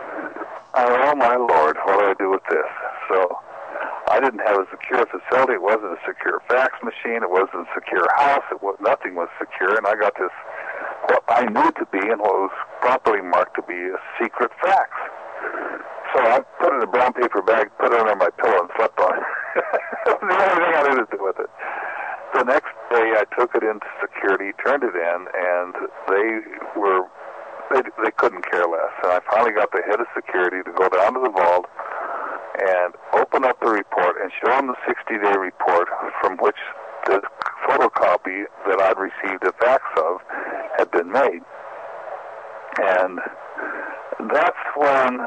Oh, my Lord, what do I do with this? So I didn't have a secure facility. It wasn't a secure fax machine. It wasn't a secure house. It was, nothing was secure. And I got this, what I knew to be and what was properly marked to be a secret fax. So I put it in a brown paper bag, put it under my pillow, and slept on it. That was the only thing I knew to do with it. The next day I took it into security, turned it in, and they were... They, they couldn't care less. And I finally got the head of security to go down to the vault and open up the report and show him the sixty-day report from which the photocopy that I'd received a fax of had been made. And that's when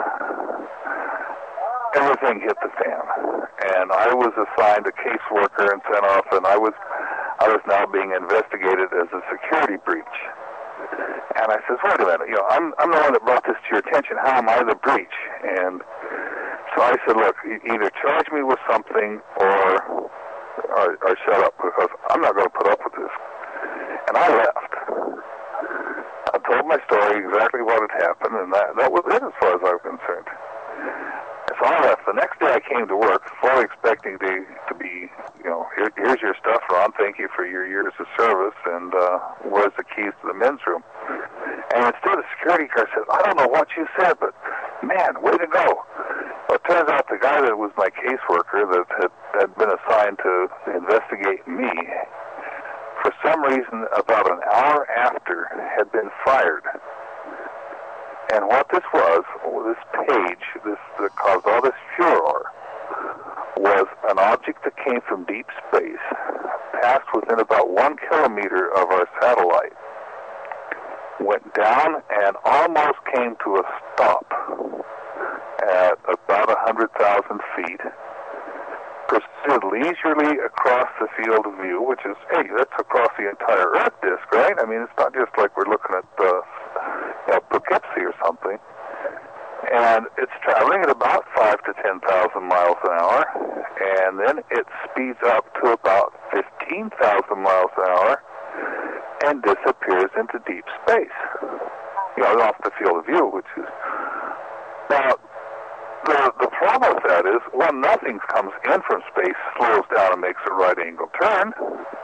everything hit the fan. And I was assigned a caseworker and sent off, and I was, I was now being investigated as a security breach. And I says, wait a minute, you know, I'm I'm the one that brought this to your attention. How am I the breach? And so I said, look, either charge me with something or or, or shut up, because I'm not going to put up with this. And I left. I told my story, exactly what had happened, and that that was it as far as I was concerned. So I left. The next day I came to work, fully expecting to to be, you know, Here, here's your stuff, Ron. Thank you for your years of service, and uh, where's the keys to the men's room? And instead, the security guard said, I don't know what you said, but man, way to go. Well, it turns out the guy that was my caseworker that had, had been assigned to investigate me, for some reason, about an hour after, had been fired. And what this was, this page, this that caused all this furor, was an object that came from deep space, passed within about one kilometer of our satellite, went down and almost came to a stop at about one hundred thousand feet, proceeded leisurely across the field of view, which is, hey, that's across the entire Earth disk, right? I mean, it's not just like we're looking at uh, you know, Poughkeepsie or something. And it's traveling at about five to ten thousand miles an hour, and then it speeds up to about fifteen thousand miles an hour and disappears into deep space. You know, off the field of view, which is now the the problem with that is, well, nothing comes in from space, slows down, and makes a right angle turn.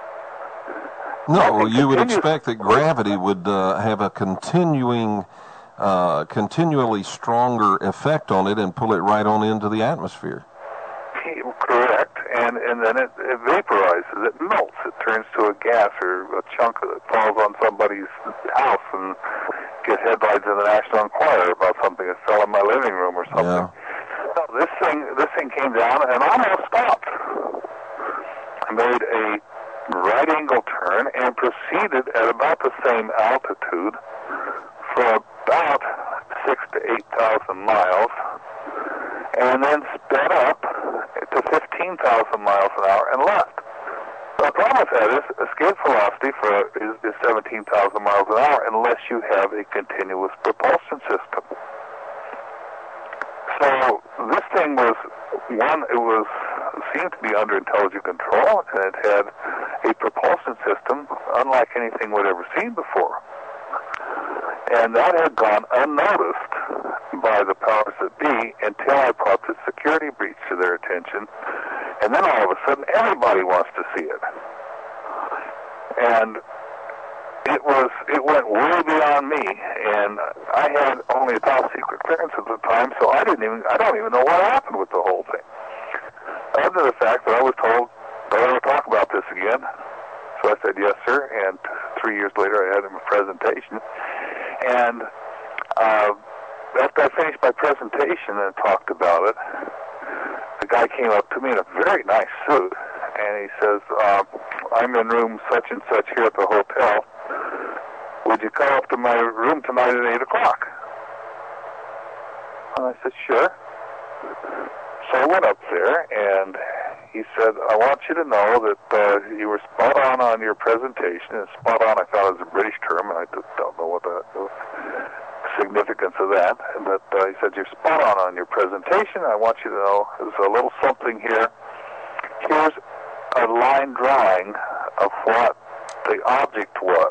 No, you would expect that gravity would uh, have a continuing. Uh, continually stronger effect on it and pull it right on into the atmosphere. Correct, and and then it, it vaporizes, it melts, it turns to a gas or a chunk that falls on somebody's house and get headlines in the National Enquirer about something that fell in my living room or something. Yeah. So this thing, this thing came down and almost stopped. I made a right angle turn and proceeded at about the same altitude for about six to eight thousand miles, and then sped up to fifteen thousand miles an hour and left. The problem with that is escape velocity for is, is seventeen thousand miles an hour unless you have a continuous propulsion system. So this thing was one. It was seemed to be under intelligent control, and it had a propulsion system unlike anything we'd ever seen before. And that had gone unnoticed by the powers that be until I brought the security breach to their attention. And then all of a sudden, everybody wants to see it. And it was, it went way beyond me. And I had only a top secret clearance at the time, so I didn't even, I don't even know what happened with the whole thing. Other than the fact that I was told, don't ever talk about this again. So I said, yes, sir. And three years later, I had him a presentation. And uh, after I finished my presentation and talked about it, the guy came up to me in a very nice suit, and he says, uh, I'm in room such and such here at the hotel. Would you come up to my room tonight at eight o'clock? And I said, sure. So I went up there, and he said, I want you to know that uh, you were spot on on your presentation. And spot on, I thought it was a British term, and I just don't know what the, the significance of that. But uh, he said, you're spot on on your presentation. I want you to know there's a little something here. Here's a line drawing of what the object was.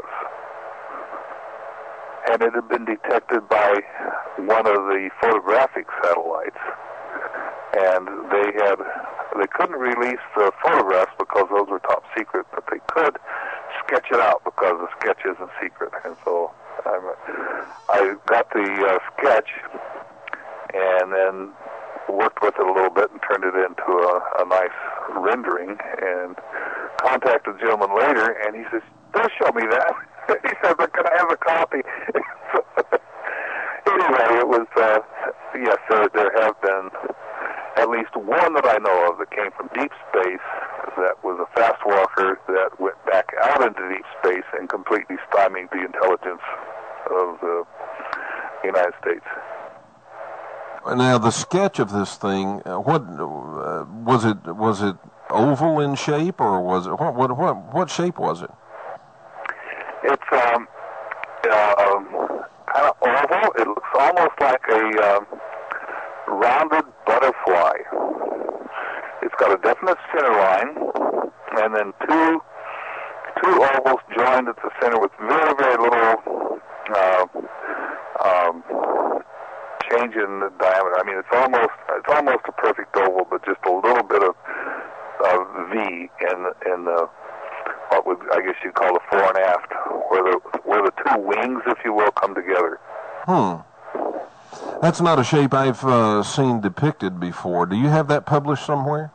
And it had been detected by one of the photographic satellites. And they had, they couldn't release the photographs because those were top secret, but they could sketch it out because the sketch isn't secret. And so I'm, I got the uh, sketch and then worked with it a little bit and turned it into a, a nice rendering, and contacted the gentleman later, and he says, don't show me that. He said, but can I have a copy? So, anyway, it was, uh, yes, sir, there have been at least one that I know of that came from deep space that was a fast walker that went back out into deep space and completely stymied the intelligence of the United States. Now, the sketch of this thing, uh, what uh, was it? Was it oval in shape, or was it what? What? What, what shape was it? It's um, uh, kind of oval. It looks almost like a um, rounded butterfly. It's got a definite center line, and then two two ovals joined at the center with very, very little uh, um, change in the diameter. I mean, it's almost it's almost a perfect oval, but just a little bit of uh, V in in the what would I guess you'd call the fore and aft, where the where the two wings, if you will, come together. Hmm. That's not a shape I've uh, seen depicted before. Do you have that published somewhere?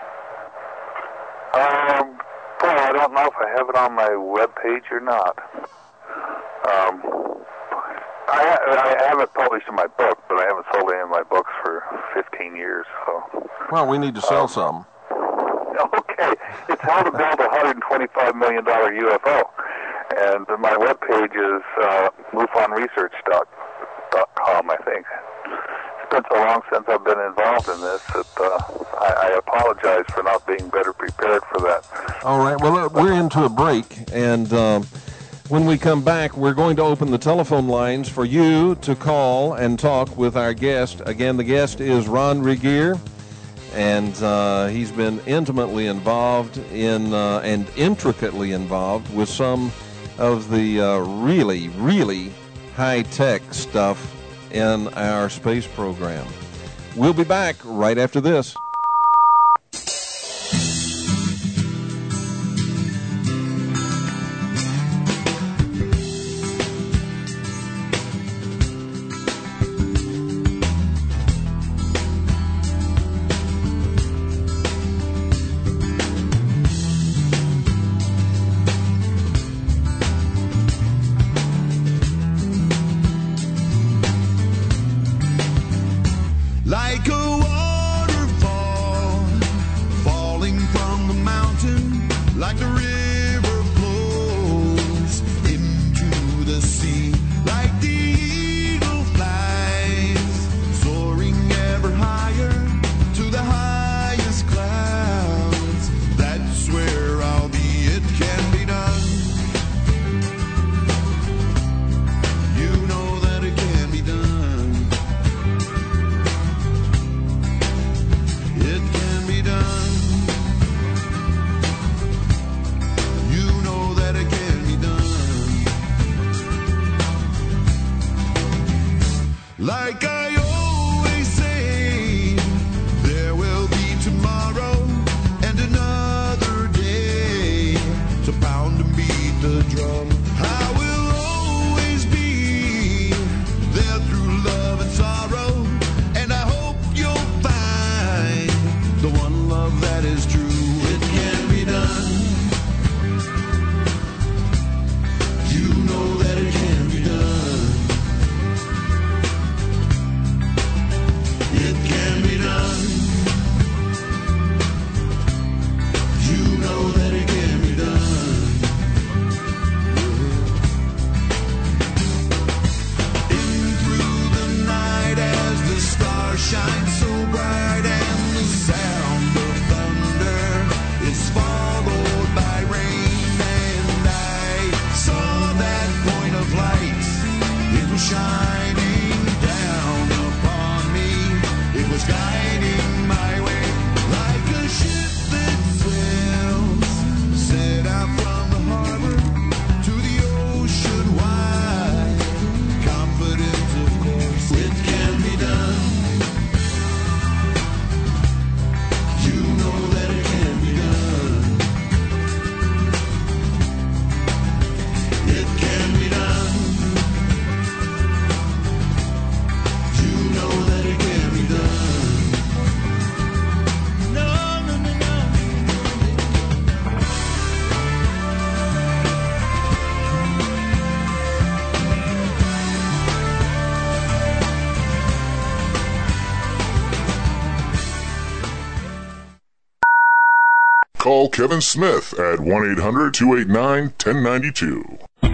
Um, well, I don't know if I have it on my web page or not. Um, I, I have it published in my book, but I haven't sold any of my books for fifteen years. So. Well, we need to sell um, some. Okay, it's how to build a one hundred twenty-five million dollars U F O, and my web page is uh, mufon research dot com, I think. It's been so long since I've been involved in this that uh, I, I apologize for not being better prepared for that. All right, well, uh, we're into a break, and uh, when we come back, we're going to open the telephone lines for you to call and talk with our guest. Again, the guest is Ron Regier, and uh, he's been intimately involved in uh, and intricately involved with some of the uh, really, really high-tech stuff in our space program. We'll be back right after this. Like a waterfall Call Kevin Smith at one eight hundred two eight nine one oh nine two.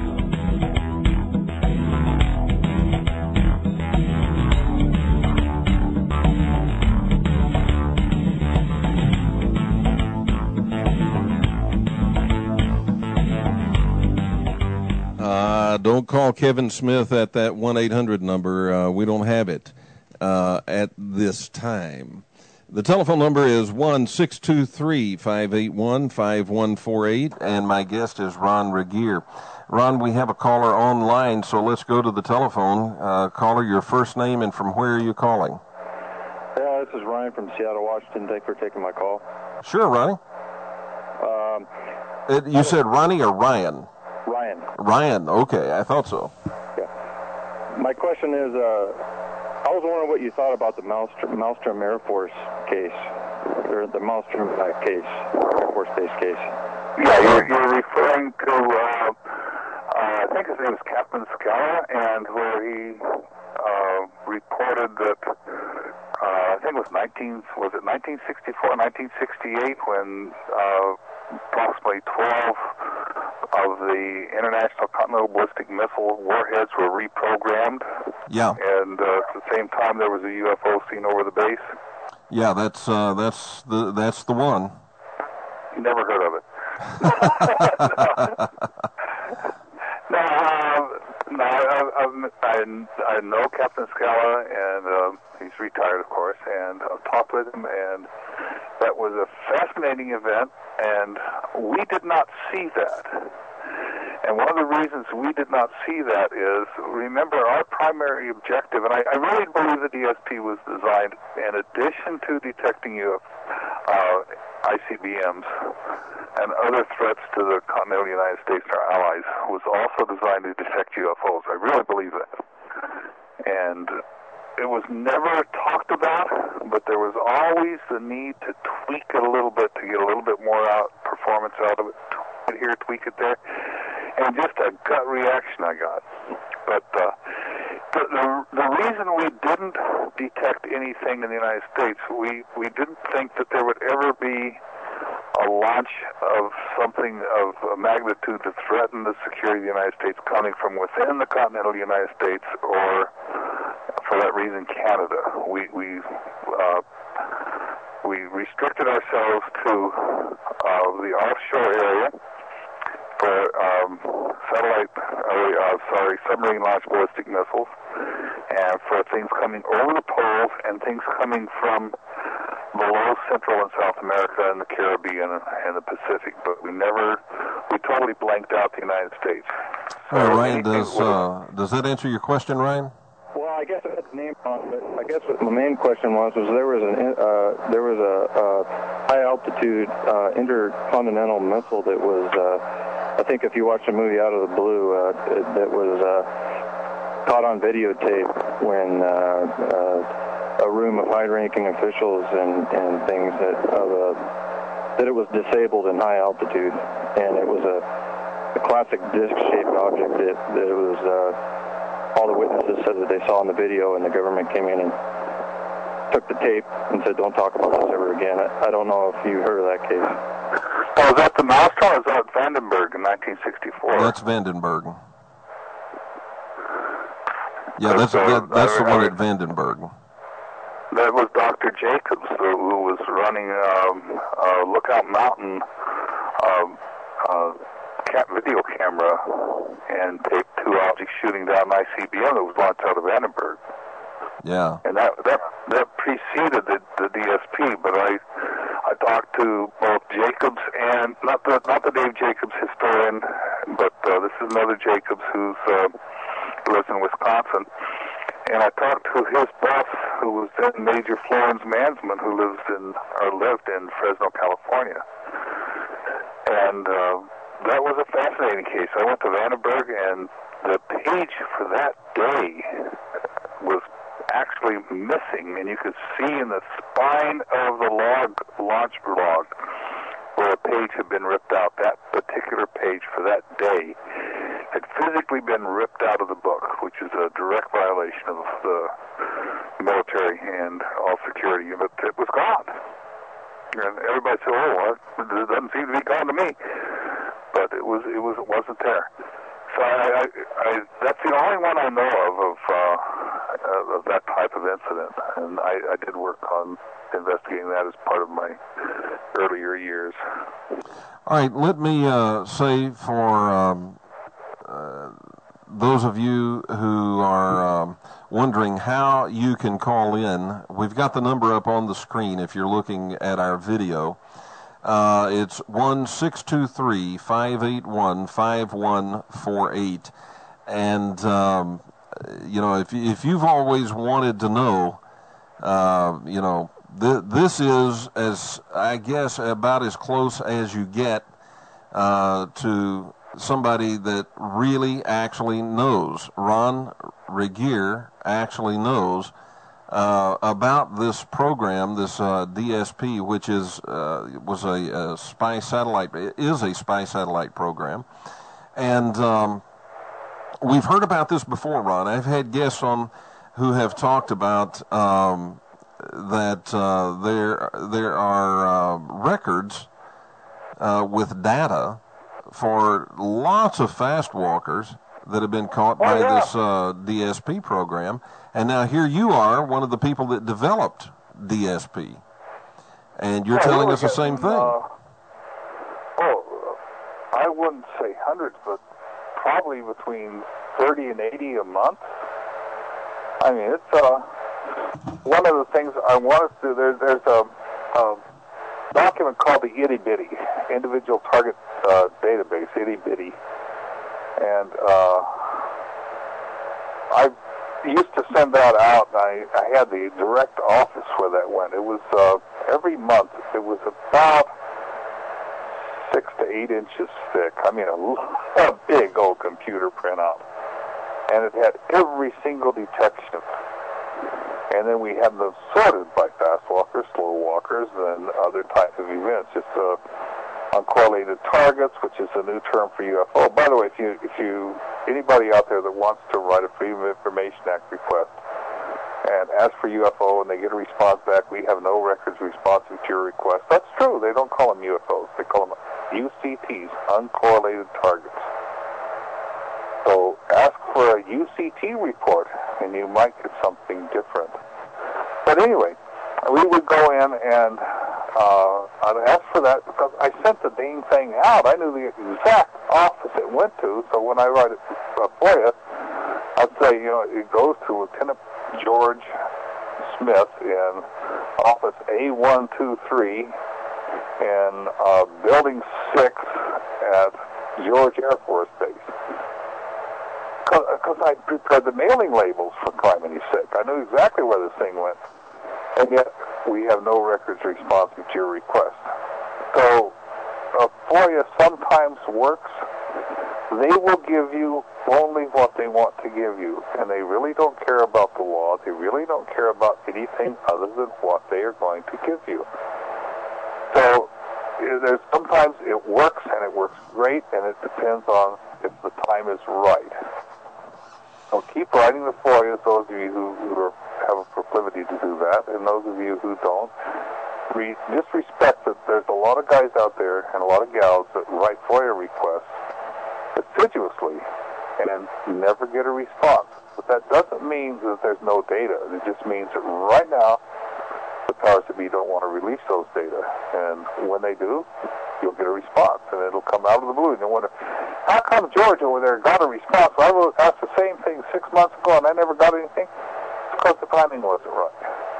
Uh, don't call Kevin Smith at that one eight hundred number. Uh, we don't have it uh, at this time. The telephone number is one six two three, five eight one, five one four eight, and my guest is Ron Regier. Ron, we have a caller online, so let's go to the telephone. Uh, caller, your first name and from where are you calling? Yeah, this is Ryan from Seattle, Washington. Thanks for taking my call. Sure, Ronnie. Um, It, you said Ronnie or Ryan? Ryan. Ryan, okay, I thought so. Yeah. My question is, uh, I was wondering what you thought about the Maelstrom, Maelstrom Air Force case, or the Maelstrom uh, case, Air Force Base case. Yeah, you're, you're referring to, uh, uh, I think his name is Captain Scala, and where he uh, reported that, uh, I think it was nineteen, was it nineteen sixty-four, nineteen sixty-eight, when uh, approximately twelve of the International Continental Ballistic Missile warheads were reprogrammed. Yeah. And uh, at the same time, there was a U F O seen over the base. Yeah, that's uh, that's the that's the one. Never heard of it. no, uh, no, I, I, I, I know Captain Scala, and uh, he's retired, of course, and I've talked with him, and that was a fascinating event, and we did not see that. And one of the reasons we did not see that is, remember, our primary objective, and I, I really believe the D S P was designed, in addition to detecting U F, uh, I C B Ms and other threats to the continental United States and our allies, was also designed to detect U F Os. I really believe that. And it was never talked about, but there was always the need to tweak it a little bit to get a little bit more out performance out of it. Tweak it here, tweak it there. And just a gut reaction I got. But uh, the, the the reason we didn't detect anything in the United States, we, we didn't think that there would ever be a launch of something of a magnitude to threaten the security of the United States coming from within the continental United States, or for that reason, Canada. We we uh, we restricted ourselves to uh, the offshore area for um, satellite, uh, sorry, submarine-launched ballistic missiles, and for things coming over the poles and things coming from below Central and South America and the Caribbean and the Pacific. But we never, we totally blanked out the United States. So All right, Ryan, does uh, does that answer your question, Ryan? Well, I guess I had the name on, but I guess what my main question was was there was an uh, there was a uh, high altitude uh, intercontinental missile that was. Uh, I think if you watch the movie Out of the Blue, uh, it, that was uh, caught on videotape when uh, uh, a room of high-ranking officials and, and things that of a, that it was disabled in high altitude, and it was a, a classic disc-shaped object that, that it was. Uh, all the witnesses said that they saw in the video, and the government came in and took the tape and said, "Don't talk about this ever again." I, I don't know if you heard of that case. Oh, is that the Maelstrom, or is that Vandenberg in nineteen sixty-four? That's Vandenberg. Yeah, that's that, that's the one at Vandenberg. That was Doctor Jacobs, who was running um, uh, Lookout Mountain um, uh, cat video camera and taped two objects shooting down I C B M that was launched out of Vandenberg. Yeah. And that that that preceded the, the D S P, but I I talked to both Jacobs and not the not the Dave Jacobs historian, but uh, this is another Jacobs who's uh, who lives in Wisconsin, and I talked to his boss, who was then Major Florence Mansman, who lives in or lived in Fresno, California, and uh, that was a fascinating case. I went to Vandenberg, and the page for that day was actually missing, and you could see in the spine of the log, launch log, where a page had been ripped out. That particular page for that day had physically been ripped out of the book, which is a direct violation of the military and all security, but it was gone. And everybody said, "Oh, well, it doesn't seem to be gone to me," but it was it was it wasn't there. So I, I, I that's the only one I know of of, uh, of that type of incident, and I, I did work on investigating that as part of my earlier years. All right, let me uh, say for um, uh, those of you who are um, wondering how you can call in, we've got the number up on the screen if you're looking at our video. Uh, it's one six two three, five eight one, five one four eight. And, um, you know, if, if you've always wanted to know, uh, you know, th- this is, as I guess, about as close as you get uh, to somebody that really actually knows. Ron Regier actually knows Uh, about this program, this uh, D S P, which is uh, was a, a spy satellite, is a spy satellite program, and um, we've heard about this before, Ron. I've had guests on who have talked about um, that uh, there there are uh, records uh, with data for lots of fast walkers that have been caught by oh, yeah. this uh, D S P program. And now here you are, one of the people that developed D S P. And you're yeah, telling we us the same getting, thing. Uh, oh, I wouldn't say hundreds, but probably between thirty and eighty a month. I mean, it's uh, one of the things I wanted to do. There, there's a, a document called the Itty Bitty, Individual Target uh, Database, Itty Bitty. And uh, I used to send that out. And I, I had the direct office where that went. It was uh, every month. It was about six to eight inches thick. I mean, a, a big old computer printout, and it had every single detection. And then we had them sorted by fast walkers, slow walkers, and other types of events. Just uh, uncorrelated targets, which is a new term for U F O. By the way, if you, if you, anybody out there that wants to write a Freedom of Information Act request and ask for U F O and they get a response back, we have no records responsive to your request. That's true. They don't call them U F Os. They call them U C Ts, uncorrelated targets. So ask for a U C T report and you might get something different. But anyway, we would go in and Uh, I'd ask for that because I sent the dang thing out. I knew the exact office it went to, so when I write it uh, for you, I'd say, you know, it goes to Lieutenant George Smith in Office A one two three in uh, Building six at George Air Force Base. Because I prepared the mailing labels for Criminy sake. I knew exactly where this thing went. And yet, we have no records responsive to your request. So, uh, FOIA sometimes works. They will give you only what they want to give you, and they really don't care about the law. They really don't care about anything other than what they are going to give you. So, there's sometimes it works, and it works great, and it depends on if the time is right. So keep writing the FOIAs, those of you who, who are, have a proclivity to do that, and those of you who don't. Re- just respect that there's a lot of guys out there and a lot of gals that write FOIA requests assiduously and never get a response. But that doesn't mean that there's no data. It just means that right now the powers that be don't want to release those data. And when they do, you'll get a response, and it'll come out of the blue. And you'll wonder, how come George over there got a response? Well, I wrote, asked the same thing six months ago, and I never got anything. It's because the timing wasn't right.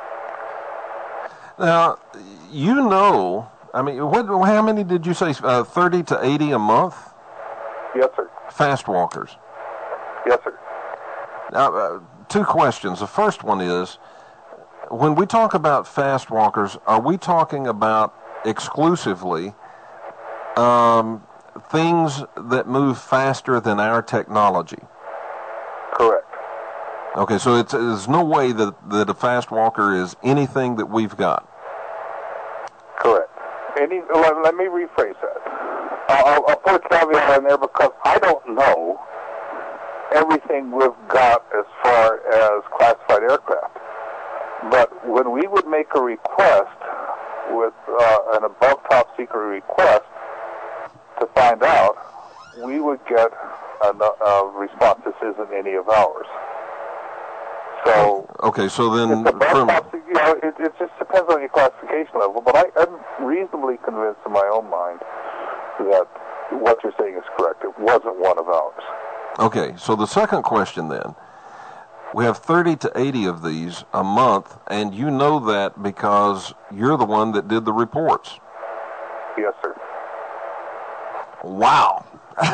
Now, you know, I mean, what? How many did you say? Uh, thirty to eighty a month? Yes, sir. Fast walkers. Yes, sir. Now, uh, two questions. The first one is, when we talk about fast walkers, are we talking about exclusively um, things that move faster than our technology? Correct. Okay, so it's, there's no way that, that a fast walker is anything that we've got. Correct. Any, let, let me rephrase that. I'll, I'll put a caveat in there because I don't know everything we've got as far as classified aircraft. But when we would make a request with uh, an above top secret request to find out, we would get a, a response. This isn't any of ours. So okay, so then it's above from top, you know, it, it just depends on your classification level. But I, I'm reasonably convinced in my own mind that what you're saying is correct. It wasn't one of ours. okay, so the second question then. We have thirty to eighty of these a month, and you know that because you're the one that did the reports. Yes, sir. Wow.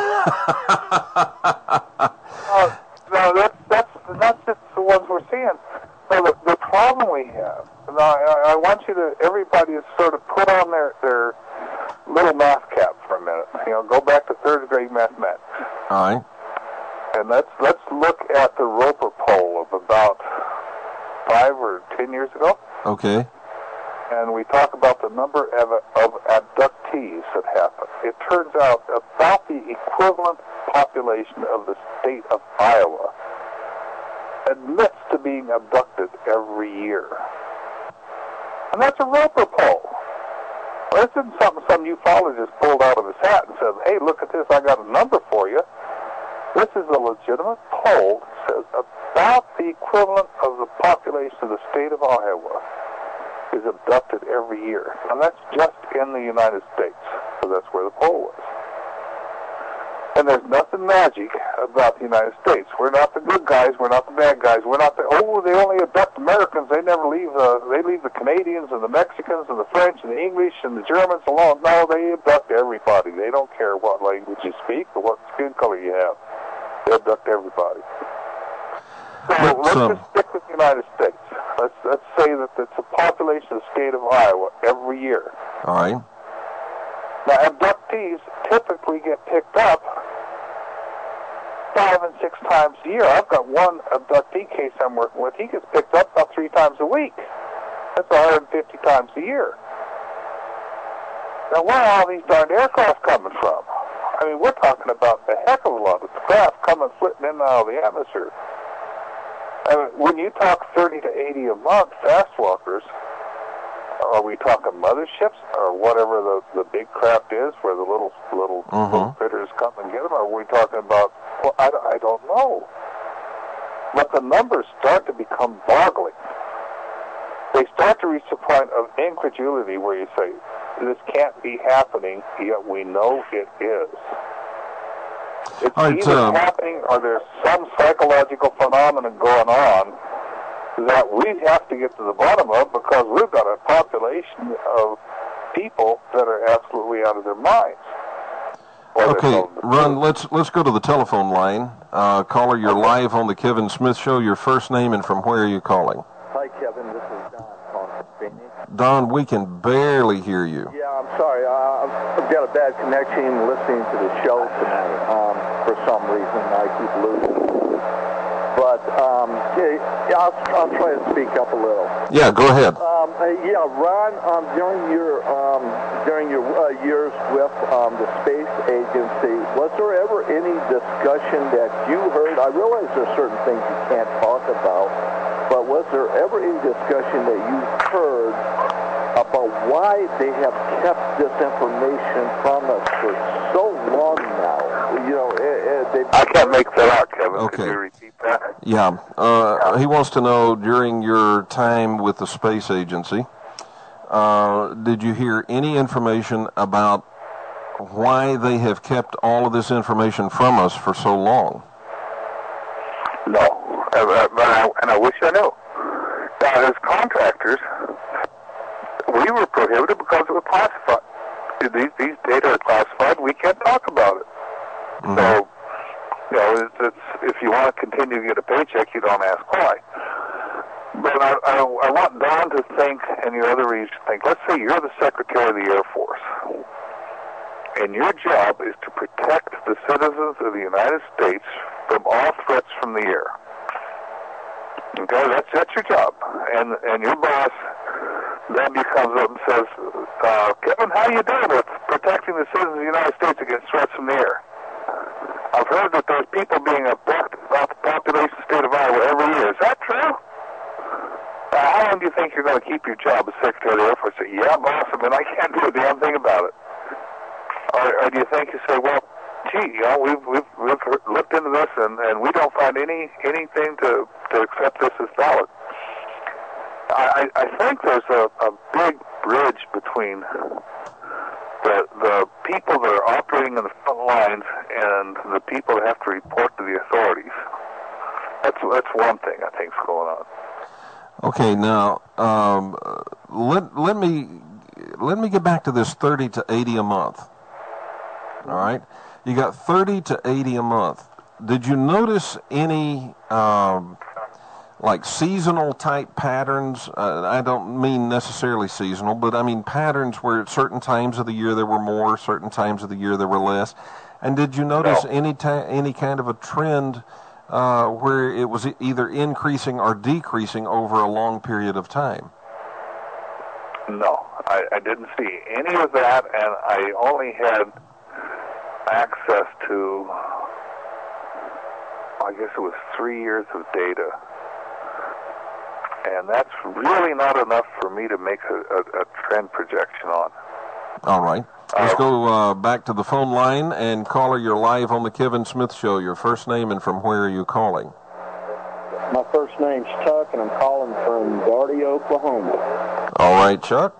uh, no, that's that's that's just the ones we're seeing. So the, the problem we have, and I, I want you to everybody to sort of put on their their little math cap for a minute. You know, go back to third grade mathematics. All right. And let's let's look at the Roper poll of about five or ten years ago. Okay. And we talk about the number of, of abductees that happened. It turns out about the equivalent population of the state of Iowa admits to being abducted every year. And that's a Roper poll. Well, this isn't something some ufologist pulled out of his hat and said, hey, look at this, I got a number for you. This is a legitimate poll that says about the equivalent of the population of the state of Iowa is abducted every year. And that's just in the United States, so that's where the poll was. And there's nothing magic about the United States. We're not the good guys, we're not the bad guys, we're not the, oh, they only abduct Americans, they never leave, uh, they leave the Canadians and the Mexicans and the French and the English and the Germans alone. No, they abduct everybody. They don't care what language you speak or what skin color you have. They abduct everybody. So But, let's um, just stick with the United States. Let's let's say that it's a population of the state of Iowa every year. All right. Now, abductees typically get picked up five and six times a year. I've got one abductee case I'm working with. He gets picked up about three times a week. That's one hundred fifty times a year. Now, where are all these darned aircraft coming from? I mean, we're talking about a heck of a lot of craft coming flitting in and out of the atmosphere. I mean, when you talk thirty to eighty a month fast walkers, are we talking motherships or whatever the, the big craft is where the little little, Mhm. little critters come and get them? Or are we talking about, well, I, I don't know. But the numbers start to become boggling. They start to reach the point of incredulity where you say, this can't be happening, yet we know it is. It's All right, either um, happening or there's some psychological phenomenon going on that we have to get to the bottom of because we've got a population of people that are absolutely out of their minds. Or they're Okay, telling the Ron, truth. let's let's go to the telephone line. Uh, caller, you're live on the Kevin Smith Show. Your first name and from where are you calling? Hi, Kevin. This is Don calling from Phoenix. Don, we can barely hear you. Yeah, I'm sorry. Uh, I've got a bad connection listening to the show tonight. Um, for some reason, I keep losing. But um, yeah, yeah, I'll, I'll try to speak up a little. Yeah, go ahead. Um, uh, yeah, Ron. Um, during your um, during your uh, years with um, the space agency, was there ever any discussion that you heard? I realize there's certain things you can't talk about, but was there ever any discussion that you heard about why they have kept this information from us for so long now? You know, it, it, they. I can't make that out, Kevin. Okay. Could you repeat that? Yeah, uh, he wants to know during your time with the space agency, uh, did you hear any information about why they have kept all of this information from us for so long? No, uh, uh, but I, and I wish I knew. Now, as contractors, we were prohibited because it was classified. These, these data are classified. We can't talk about it. Mhm. So, you know, it's, it's, if you want to continue to get a paycheck, you don't ask why. But I, I, I want Don to think, and your other readers to think, let's say you're the Secretary of the Air Force, and your job is to protect the citizens of the United States from all threats from the air. Okay, that's that's your job. And and your boss then comes up and says, uh, Kevin, how you doing with protecting the citizens of the United States against threats from the air? I've heard that there's people being abducted about the population of the state of Iowa every year. Is that true? Uh, how long do you think you're going to keep your job as Secretary of the Air Force? yeah, boss, I mean, I can't do a damn thing about it. Or, or do you think you say, well, gee, you know, we've we've we've looked into this and, and we don't find any anything to, to accept this as valid. I, I think there's a, a big bridge between the the people that are operating in the front lines and the people that have to report to the authorities. That's that's one thing I think's going on. Okay, now um, let let me let me get back to this thirty to eighty a month. All right, you got thirty to eighty a month. Did you notice any um, like seasonal type patterns? Uh, I don't mean necessarily seasonal, but I mean patterns where at certain times of the year there were more, certain times of the year there were less. And did you notice No. any ta- any kind of a trend uh, where it was either increasing or decreasing over a long period of time? No, I, I didn't see any of that, and I only had access to, I guess it was three years of data. And that's really not enough for me to make a, a, a trend projection on. All right. Let's Uh, go uh, back to the phone line, and caller, you're live on the Kevin Smith Show. Your first name and from where are you calling? My first name's Chuck, and I'm calling from Gardy, Oklahoma. All right, Chuck.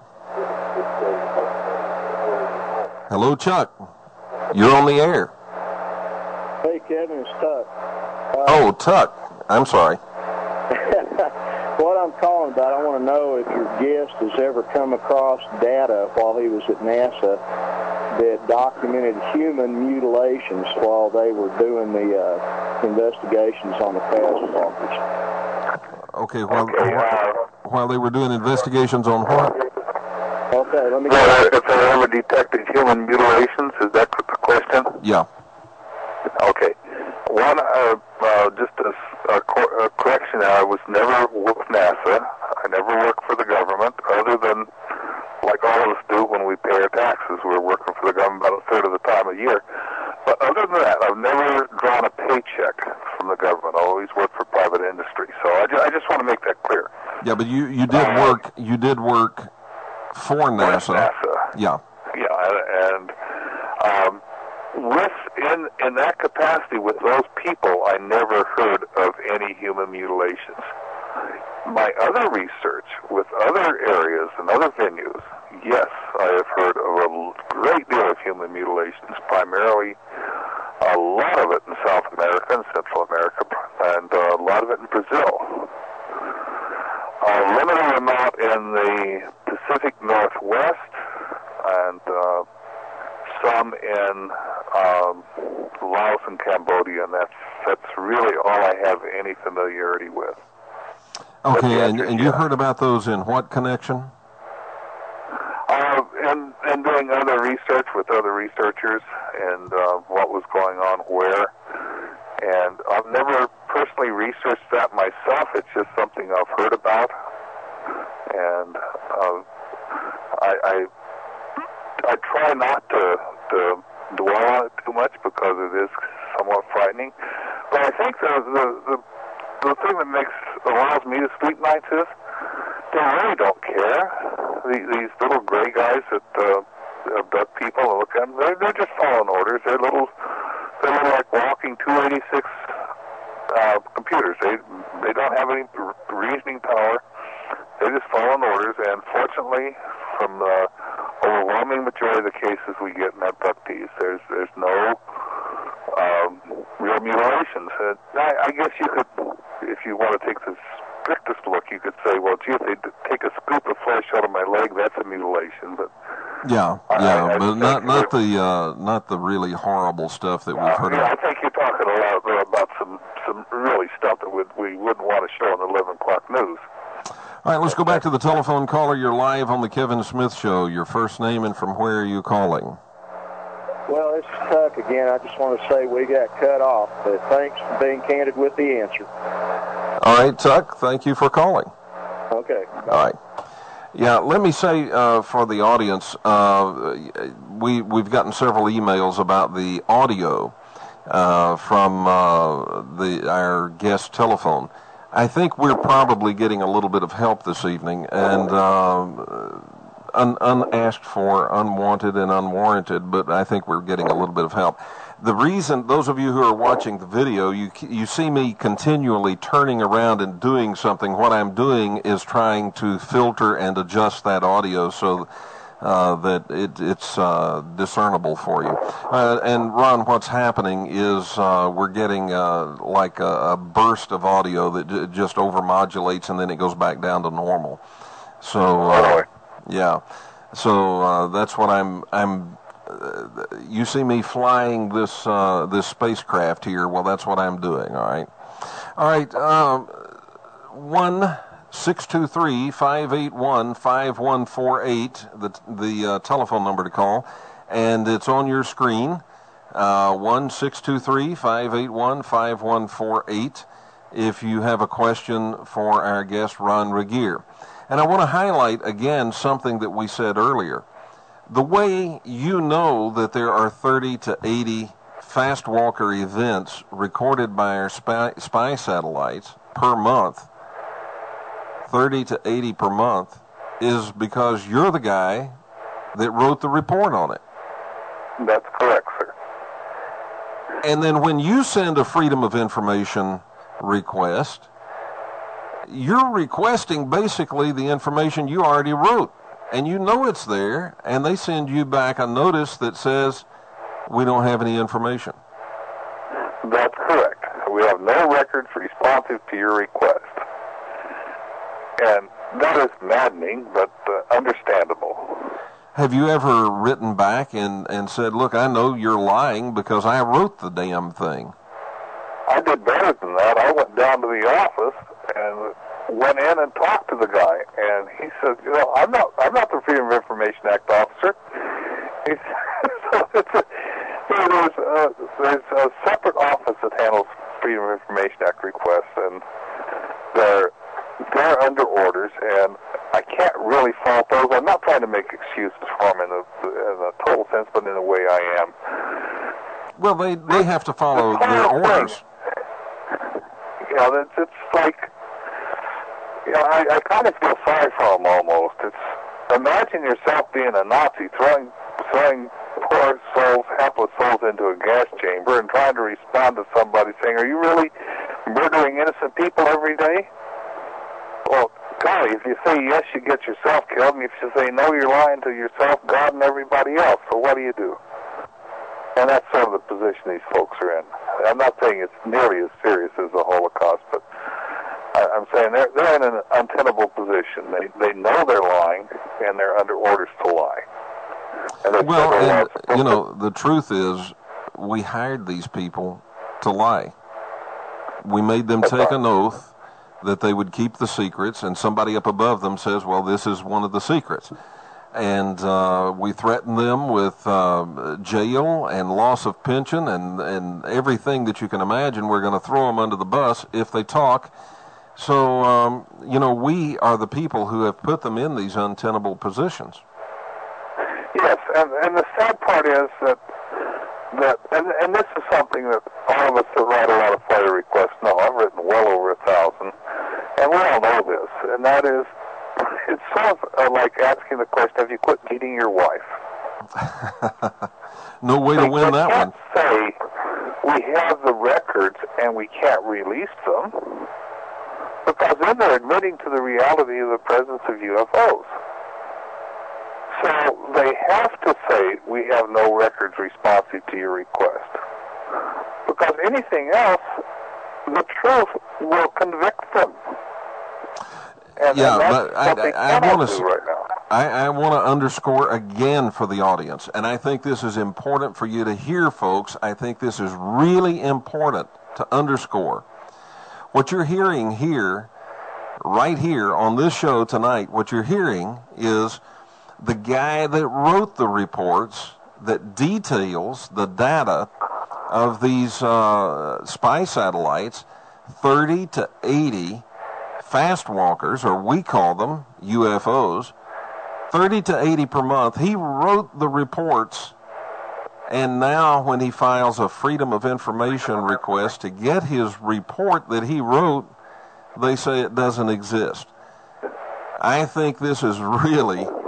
Hello, Chuck. You're on the air. Hey, Kevin, it's Chuck. Uh, Oh, Tuck. I'm sorry. What I'm calling about, I want to know if your guest has ever come across data while he was at NASA that documented human mutilations while they were doing the uh, investigations on the spacewalkers. Okay, while, Okay, uh, while they were doing investigations on what? Okay, let me well, go. if they ever detected human mutilations, is that the question? Yeah. Okay. One, uh, uh, just a, a, cor- a correction, I was never with NASA. I never worked for the government, other than, like all of us do when we pay our taxes, we're working for the government about a third of the time a year. But other than that, I've never drawn a paycheck from the government. I always worked for private industry. So I, ju- I just want to make that clear. Yeah, but you, you did Uh, work you did work for NASA. NASA. Yeah. Yeah, and um, with in in that capacity with those people, I never heard of any human mutilations. My other research with other areas and other venues, yes, I have heard of a great deal of human mutilations, primarily a lot of it in South America and Central America, and uh, a lot of it in Brazil. A limited amount in the Pacific Northwest, and uh, some in um, Laos and Cambodia, and that's that's really all I have any familiarity with. Okay, the and, answer and is you yes. heard about those in what connection? Uh, and, and doing other research with other researchers and uh, what was going on where. And I've never personally researched that myself. It's just something I've heard about. And uh, I, I I try not to, to dwell on it too much because it is somewhat frightening. But I think the the, the, the thing that makes allows me to sleep nights is they really don't care. These, these little gray guys that uh, abduct people and look at them, they're, they're just following orders. They're little, they're little like walking two eighty-six uh, computers. They they don't have any reasoning power. They're just following orders. And fortunately, from the overwhelming majority of the cases we get in abductees, there's there's no um, real mutilations. And I, I guess you could, if you want to take the strictest look, you could say, well, gee, if they d- take a scoop of flesh out of my leg, that's a mutilation. But Yeah, I- yeah, I but think not not that- the uh, not the really horrible stuff that we've uh, heard yeah, I of. think you're talking a lot uh, about some some really stuff that would, we wouldn't want to show on the eleven o'clock news. All right, let's go back to the telephone caller. You're live on the Kevin Smith Show. Your first name and from where are you calling? Well, this is Tuck again. I just want to say we got cut off, but thanks for being candid with the answer. All right, Tuck, thank you for calling. Okay. All right. Yeah, let me say uh, for the audience, uh, we, we've gotten several emails about the audio uh, from uh, the our guest telephone. I think we're probably getting a little bit of help this evening, and uh, un, unasked for, unwanted, and unwarranted, but I think we're getting a little bit of help. The reason, those of you who are watching the video, you you see me continually turning around and doing something. What I'm doing is trying to filter and adjust that audio so uh, that it, it's uh, discernible for you. Uh, and Ron, what's happening is uh, we're getting uh, like a, a burst of audio that j- just overmodulates and then it goes back down to normal. So uh, yeah, so uh, that's what I'm I'm. Uh, you see me flying this uh, this spacecraft here. Well, that's what I'm doing. All right, all right. Um, one six two three five eight one five one four eight. The the uh, telephone number to call, and it's on your screen. Uh, one six two three five eight one five one four eight. If you have a question for our guest Ron Regier, and I want to highlight again something that we said earlier. The way you know that there are thirty to eighty fast walker events recorded by our spy, spy satellites per month, thirty to eighty per month, is because you're the guy that wrote the report on it. That's correct, sir. And then when you send a Freedom of Information request, you're requesting basically the information you already wrote. And you know it's there, and they send you back a notice that says, we don't have any information. That's correct. We have no records responsive to your request. And that is maddening, but uh, understandable. Have you ever written back and, and said, look, I know you're lying because I wrote the damn thing? I did better than that. I went down to the office and went in and talked to the guy, and he said, you know, I'm not I'm not the Freedom of Information Act officer. He said, so it's a, there's, a, there's a separate office that handles Freedom of Information Act requests, and they're, they're under orders, and I can't really fault those. I'm not trying to make excuses for them in a, in a total sense, but in a way I am. Well, they, they have to follow the their orders. You know, it's, it's like, you know, I, I kind of feel sorry for them almost. It's, imagine yourself being a Nazi, throwing throwing poor souls, helpless souls into a gas chamber and trying to respond to somebody saying, are you really murdering innocent people every day? Well, golly, if you say yes, you get yourself killed, and if you say no, you're lying to yourself, God, and everybody else. So what do you do? And that's sort of the position these folks are in. I'm not saying it's nearly as serious as the Holocaust, but I'm saying they're, they're in an untenable position. They they know they're lying, and they're under orders to lie. And well, and, you know, the truth is, we hired these people to lie. We made them That's take right. an oath that they would keep the secrets, and somebody up above them says, well, this is one of the secrets. And uh, we threatened them with uh, jail and loss of pension and, and everything that you can imagine. We're going to throw them under the bus if they talk. So, um, you know, we are the people who have put them in these untenable positions. Yes, and, and the sad part is that, that and, and this is something that all of us that write a lot of FOIA requests know. I've written well over a thousand, and we all know this, and that is, it's sort of uh, like asking the question, have you quit beating your wife? No way to win that one. We can't say we have the records and we can't release them, because then they're admitting to the reality of the presence of U F Os. So they have to say, we have no records responsive to your request. Because anything else, the truth will convict them. And, yeah, and that's but I, what they I, I cannot want do to right now. I, I want to underscore again for the audience, and I think this is important for you to hear, folks. I think this is really important to underscore. What you're hearing here, right here on this show tonight, what you're hearing is the guy that wrote the reports that details the data of these uh, spy satellites, thirty to eighty fast walkers, or we call them U F Os, thirty to eighty per month. He wrote the reports, and now when he files a Freedom of Information request to get his report that he wrote, they say it doesn't exist. I think this is really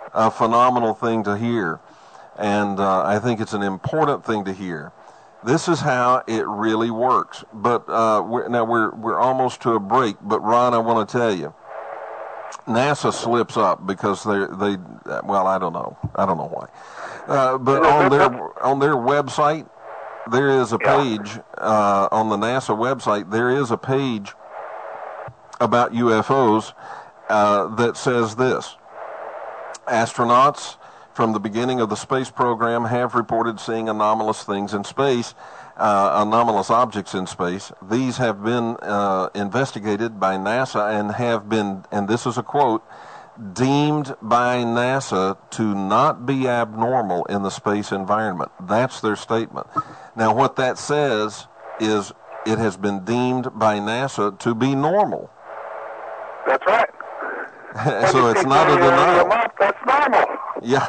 a phenomenal thing to hear, and uh, I think it's an important thing to hear. This is how it really works. But uh, we're, now we're we're almost to a break. But Ron, I want to tell you, NASA slips up because they they well I don't know I don't know why, uh, but on their on their website there is a page uh, on the NASA website there is a page about U F Os uh, that says this: astronauts from the beginning of the space program have reported seeing anomalous things in space, uh, anomalous objects in space. These have been uh, investigated by NASA and have been, and this is a quote, deemed by NASA to not be abnormal in the space environment. That's their statement. Now, what that says is it has been deemed by NASA to be normal. That's right. So it's not a denial. That's normal. Yeah.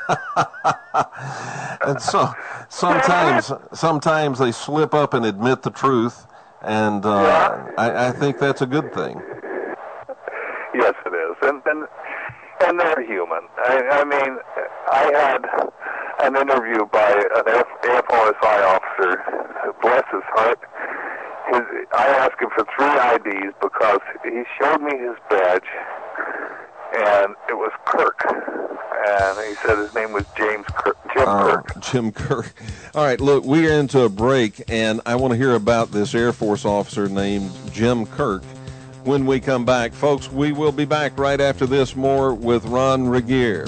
And so sometimes sometimes they slip up and admit the truth, and uh, yeah. I, I think that's a good thing. Yes, it is. And and, and they're human. I, I mean, I had an interview by an A F O S I officer, bless his heart. His, I asked him for three I Ds because he showed me his badge, and it was Kirk. And he said his name was James Kirk, Jim uh, Kirk. Jim Kirk. All right, look, we're into a break, and I want to hear about this Air Force officer named Jim Kirk when we come back. Folks, we will be back right after this, more with Ron Regier.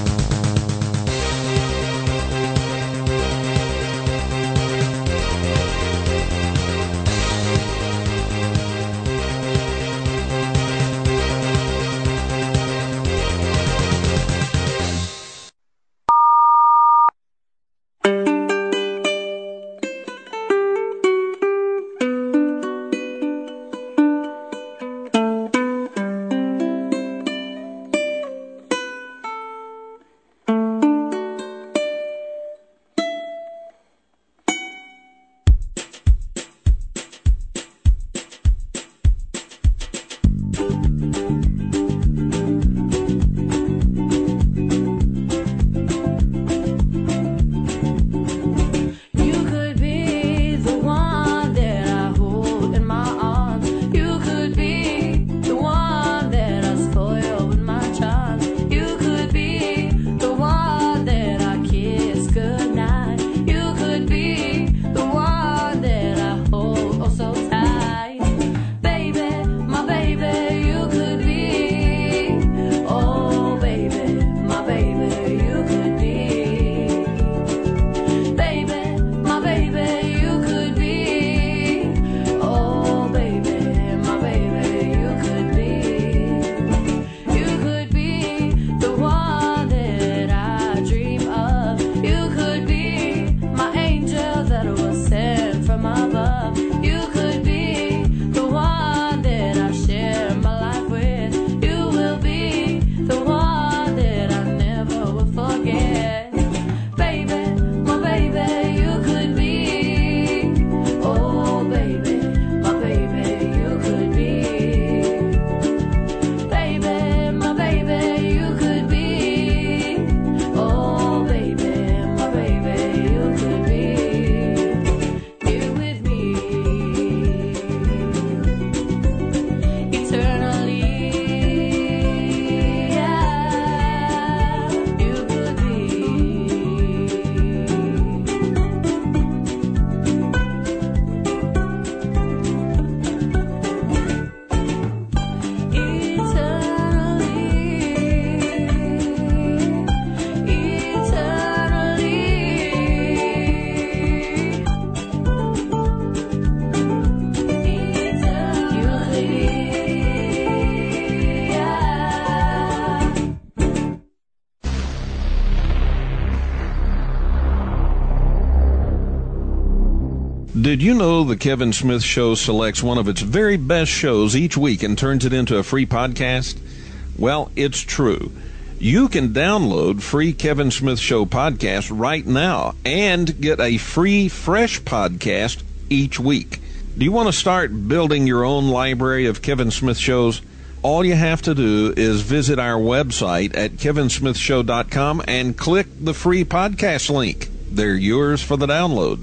Did you know the Kevin Smith Show selects one of its very best shows each week and turns it into a free podcast? Well, it's true. You can download free Kevin Smith Show podcast right now and get a free fresh podcast each week. Do you want to start building your own library of Kevin Smith shows? all you have to do is visit our website at kevin smith show dot com and click the free podcast link. They're yours for the download.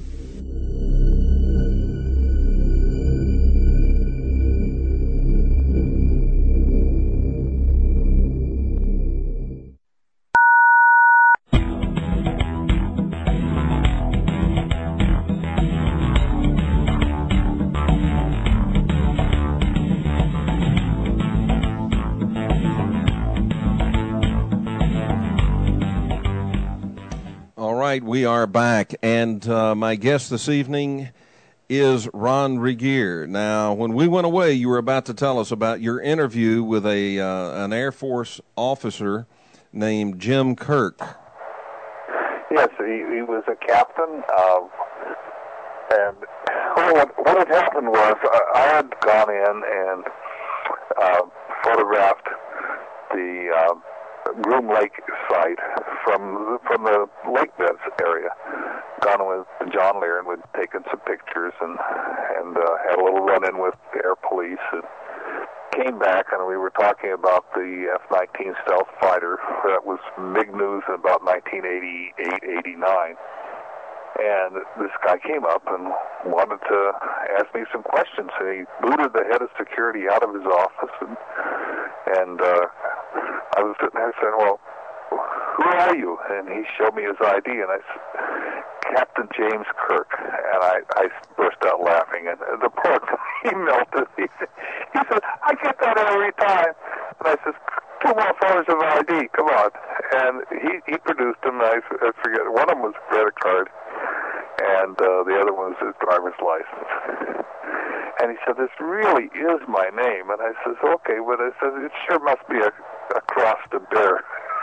We are back, and uh, my guest this evening is Ron Regier. Now, when we went away, you were about to tell us about your interview with a uh, an Air Force officer named Jim Kirk. Yes, he, he was a captain, uh, and what, what had happened was I, I had gone in and uh, photographed the uh, Groom Lake site from from the lake beds area. Gone with John Lear and we'd taken some pictures and and uh, had a little run-in with the Air Police and came back, and we were talking about the F nineteen stealth fighter. That was big news in about nineteen eighty-eight, eighty-nine. And this guy came up and wanted to ask me some questions, and he booted the head of security out of his office, and, and uh, I was sitting there saying, well, who are you? And he showed me his I D, and I said, Captain James Kirk. And I, I burst out laughing, and the poor guy, he melted. He, he said, I get that every time. And I said, two more photos of I D, come on. And he, he produced them, I, I forget, one of them was a credit card, and uh, the other one was his driver's license. And he said, this really is my name. And I said, okay, but I said, it sure must be a, a cross to bear.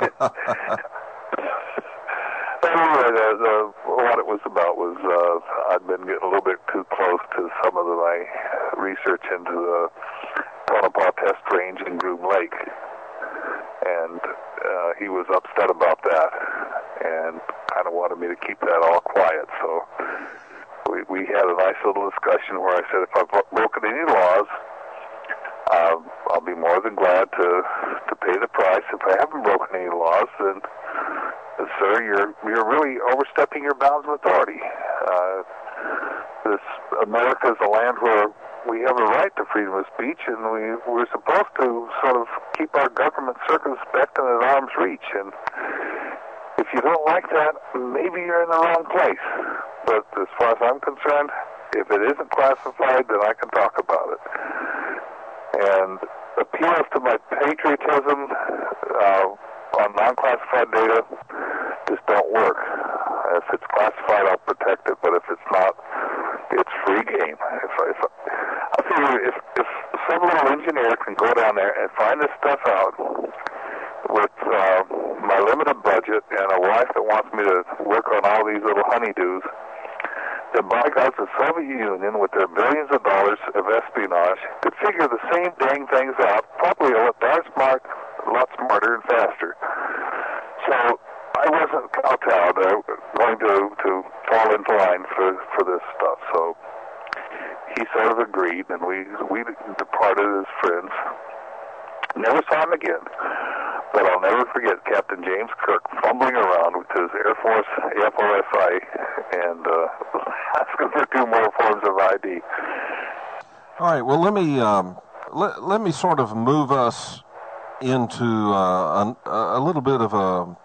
Anyway, the, the, what it was about was uh, I'd been getting a little bit too close to some of the, my research into the Tonopah Test Range in Groom Lake. And uh, he was upset about that and kind of wanted me to keep that all quiet. So we, we had a nice little discussion where I said, if I've broken any laws, uh, I'll be more than glad to, to pay the price. If I haven't broken any laws, then, uh, sir, you're, you're really overstepping your bounds of authority. Uh, this America is a land where we have a right to freedom of speech, and we, we're supposed to sort of keep our government circumspect and at arm's reach. And if you don't like that, maybe you're in the wrong place. But as far as I'm concerned, if it isn't classified, then I can talk about it. And appeals to my patriotism uh, on non-classified data just don't work. If it's classified, I'll protect it, but if it's not, it's free game. If, if, I figure if, if some little engineer can go down there and find this stuff out with uh, my limited budget and a wife that wants me to work on all these little honeydews, then by God, the Soviet Union, with their billions of dollars of espionage, could figure the same dang things out, probably a lot darn smart, a lot smarter and faster. So I wasn't kowtowed, uh, going to, to fall into line for, for this stuff. So he sort of agreed, and we we departed as friends. Never saw him again. But I'll never forget Captain James Kirk fumbling around with his Air Force F O S I and uh, asking for two more forms of I D. All right. Well, let me um, let, let me sort of move us into uh, a, a little bit of a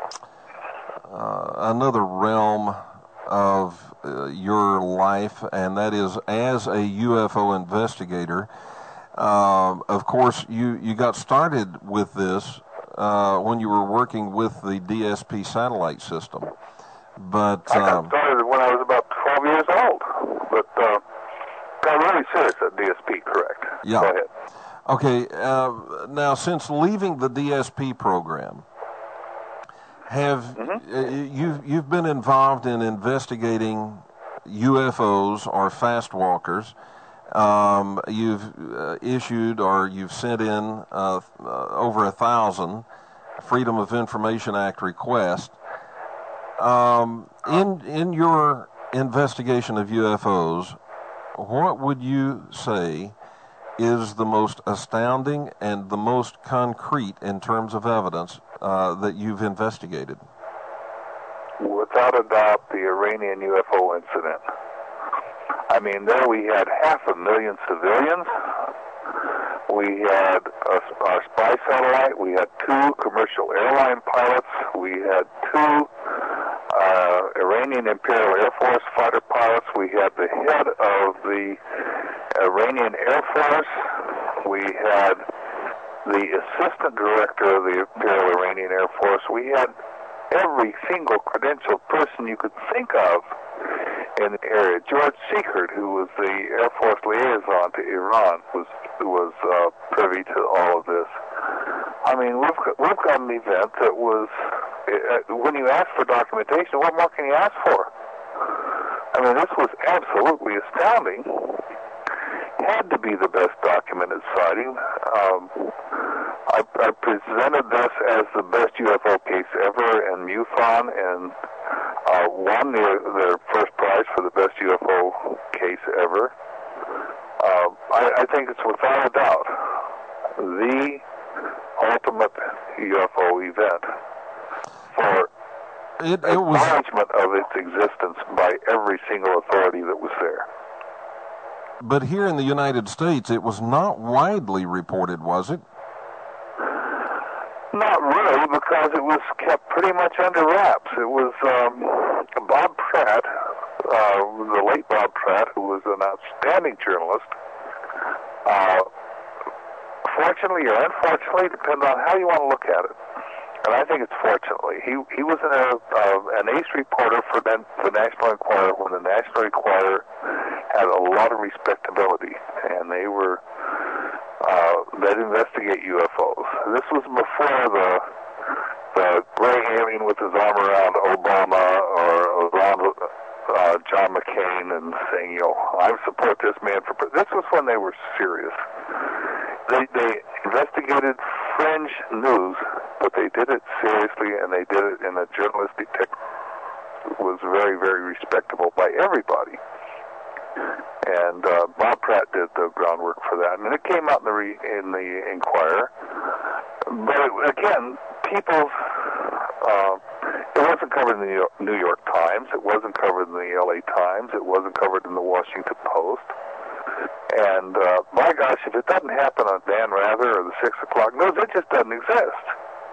uh, another realm of uh, your life, and that is as a U F O investigator. Uh, of course, you, you got started with this uh, when you were working with the D S P satellite system. But I got um, started when I was about twelve years old, but uh, got really serious at D S P, correct? Yeah. Go ahead. Okay, uh, now since leaving the D S P program, have Mm-hmm. uh, you've you've been involved in investigating U F Os or fast walkers? Um, you've uh, issued or you've sent in uh, uh, over a thousand Freedom of Information Act requests. Um, in in your investigation of U F Os, what would you say is the most astounding and the most concrete in terms of evidence uh, that you've investigated? Without a doubt, the Iranian U F O incident. I mean, there we had half a million civilians. We had a, our spy satellite. We had two commercial airline pilots. We had two uh, Iranian Imperial Air Force fighter pilots. We had the head of the Iranian Air Force. We had the assistant director of the Imperial Iranian Air Force. We had every single credentialed person you could think of in the area. George Seekert, who was the Air Force liaison to Iran, was was uh, privy to all of this. I mean, we've got, we've got an event that was, uh, when you ask for documentation, what more can you ask for? I mean, this was absolutely astounding. Had to be the best documented sighting. Um, I, I presented this as the best U F O case ever in MUFON, and uh, won the, the first prize for the best U F O case ever. Uh, I, I think it's without a doubt the ultimate U F O event for it, it was... acknowledgement of its existence by every single authority that was there. But here in the United States, it was not widely reported, was it? Not really, because it was kept pretty much under wraps. It was um, Bob Pratt, uh, the late Bob Pratt, who was an outstanding journalist. Uh, fortunately or unfortunately, depends on how you want to look at it. And I think it's fortunately. He he was an, uh, an ace reporter for the, the National Enquirer when the National Enquirer had a lot of respectability, and they were uh, they'd investigate U F Os. This was before the the gray alien with his arm around Obama or around uh, John McCain and saying, you know, I support this man for. This was when they were serious. They they investigated fringe news, but they did it seriously, and they did it in a journalistic technique that was very, very respectable by everybody. And uh, Bob Pratt did the groundwork for that, and it came out in the re, in the Enquirer. But it, again, people, uh, it wasn't covered in the New York, New York Times. It wasn't covered in the L A Times. It wasn't covered in the Washington Post. And uh, my gosh, if it doesn't happen on Dan Rather or the Six O'clock News, it just doesn't exist.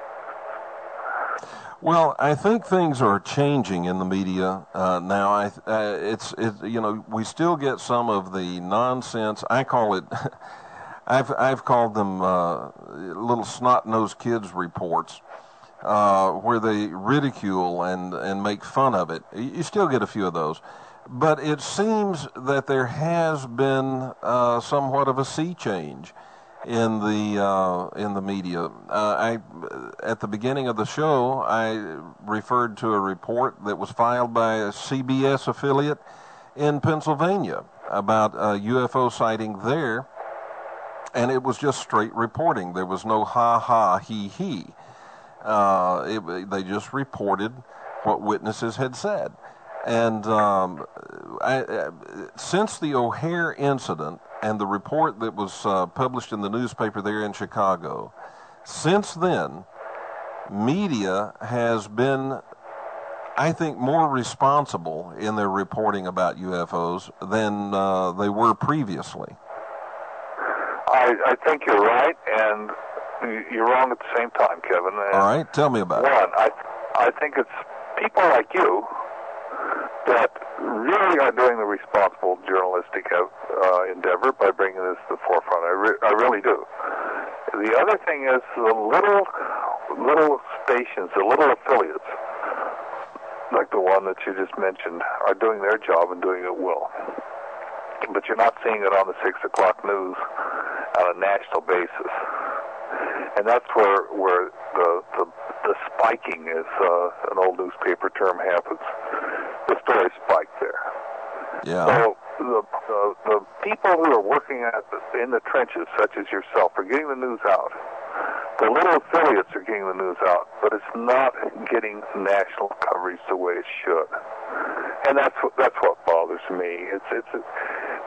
Well, I think things are changing in the media uh, now. I, uh, it's, it, you know, we still get some of the nonsense. I call it, I've, I've called them uh, little snot-nosed kids reports, uh, where they ridicule and, and make fun of it. You still get a few of those. But it seems that there has been uh, somewhat of a sea change in the uh, in the media. Uh, I at the beginning of the show, I referred to a report that was filed by a C B S affiliate in Pennsylvania about a U F O sighting there, and it was just straight reporting. There was no ha ha he he. Uh, it, they just reported what witnesses had said. And um, I, uh, since the O'Hare incident and the report that was uh, published in the newspaper there in Chicago, since then, media has been, I think, more responsible in their reporting about U F Os than uh, they were previously. I, I think you're right, and you're wrong at the same time, Kevin. And all right, tell me about one, it. One, I, I think it's people like you that really are doing the responsible journalistic uh, endeavor by bringing this to the forefront. I, re- I really do. The other thing is the little little stations, the little affiliates, like the one that you just mentioned, are doing their job and doing it well. But you're not seeing it on the six o'clock news on a national basis. And that's where where the the, the spiking is uh, an old newspaper term happens. The story spiked there. Yeah. So the, the the people who are working at the, in the trenches, such as yourself, are getting the news out. The little affiliates are getting the news out, but it's not getting national coverage the way it should. And that's what that's what bothers me. It's it's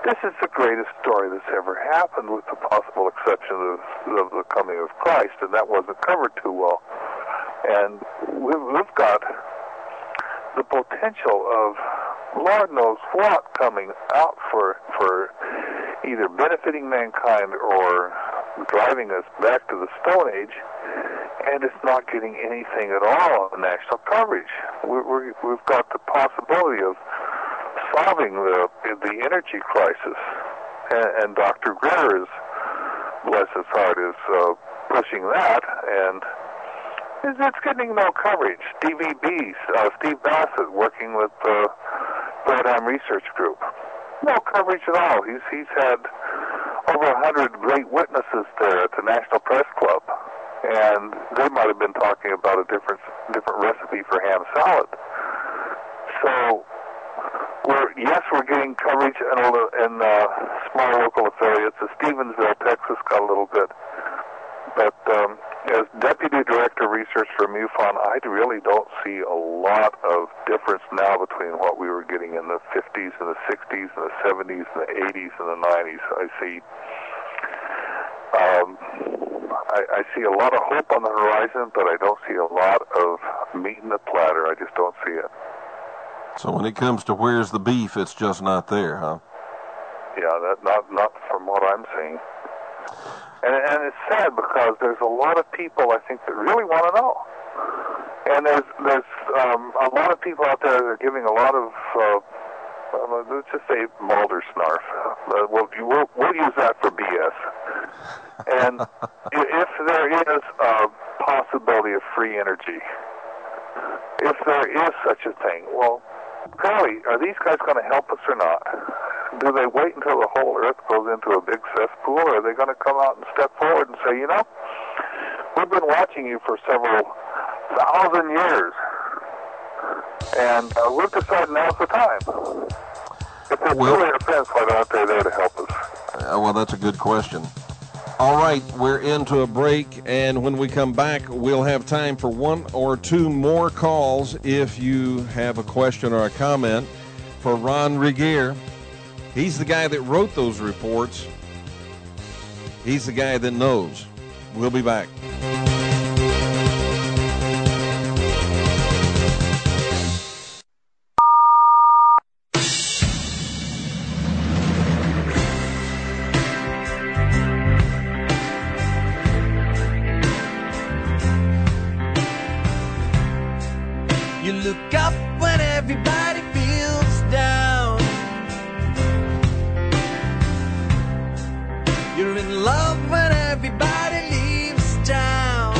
this is the greatest story that's ever happened, with the possible exception of, of the coming of Christ, and that wasn't covered too well. And we've, we've got the potential of Lord knows what coming out for for either benefiting mankind or driving us back to the Stone Age, and it's not getting anything at all on national coverage. We're, we're, we've got the possibility of solving the the energy crisis, and, and Doctor Greer is, bless his heart, is uh, pushing that, and it's, it's getting no coverage. D V B, uh, Steve Bassett, working with the Paradigm Research Group, no coverage at all. He's he's had over a hundred great witnesses there at the National Press Club, and they might have been talking about a different different recipe for ham salad. So, we're yes, we're getting coverage in, a, in uh, small local affiliates. The Stevensville, Texas, got a little bit, but um, as Deputy Director of Research for MUFON, I really don't see a lot of difference now between what we were getting in the fifties and the sixties and the seventies and the eighties and the nineties. I see um, I, I see a lot of hope on the horizon, but I don't see a lot of meat in the platter. I just don't see it. So when it comes to where's the beef, it's just not there, huh? Yeah, that not not from what I'm seeing. And, and it's sad because there's a lot of people, I think, that really want to know. And there's there's um, a lot of people out there that are giving a lot of, uh, uh, let's just say, Mulder snarf. Uh, we'll, we'll, we'll use that for B S. And if there is a possibility of free energy, if there is such a thing, well, Crowley, are these guys going to help us or not? Do they wait until the whole Earth goes into a big cesspool, or are they going to come out and step forward and say, you know, we've been watching you for several thousand years, and uh, we've decided now's the time. If they're Well- truly our friends, why aren't they there to help us? Uh, well, that's a good question. All right, we're into a break, and when we come back, we'll have time for one or two more calls if you have a question or a comment for Ron Regier. He's the guy that wrote those reports. He's the guy that knows. We'll be back. You look up when everybody feels down. You're in love when everybody leaves town.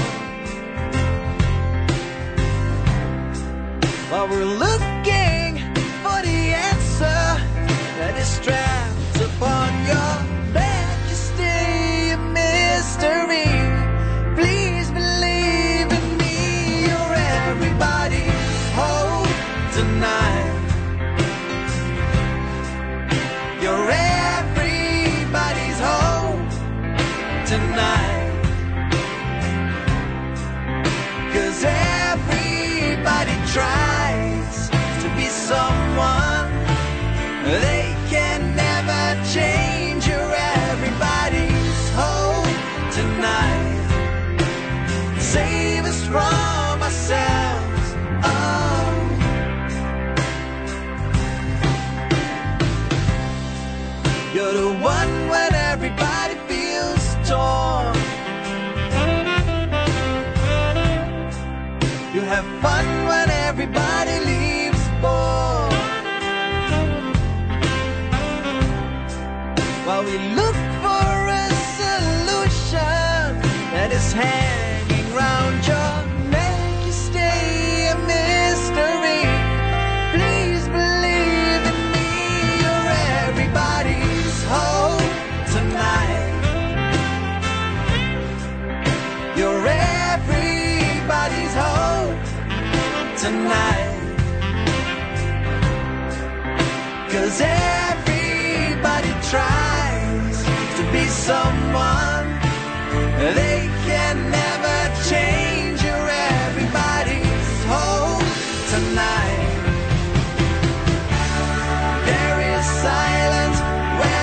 While we're looking for the answer that is strapped upon your back, you stay a mystery. Please believe in me, you're everybody's hope tonight. You're everybody's hope tonight. 'Cause everybody tries to be someone they can never change. You're everybody's hope tonight. Save us from ourselves. Oh. You're the one when everybody feels torn. You have fun when everybody leaves bored. While we look for a solution that is hanging round your neck, you stay a mystery. Please believe in me, you're everybody's hope tonight. You're everybody's hope tonight. 'Cause everybody tries to be someone they can never change. You're everybody's hope tonight. There is silence where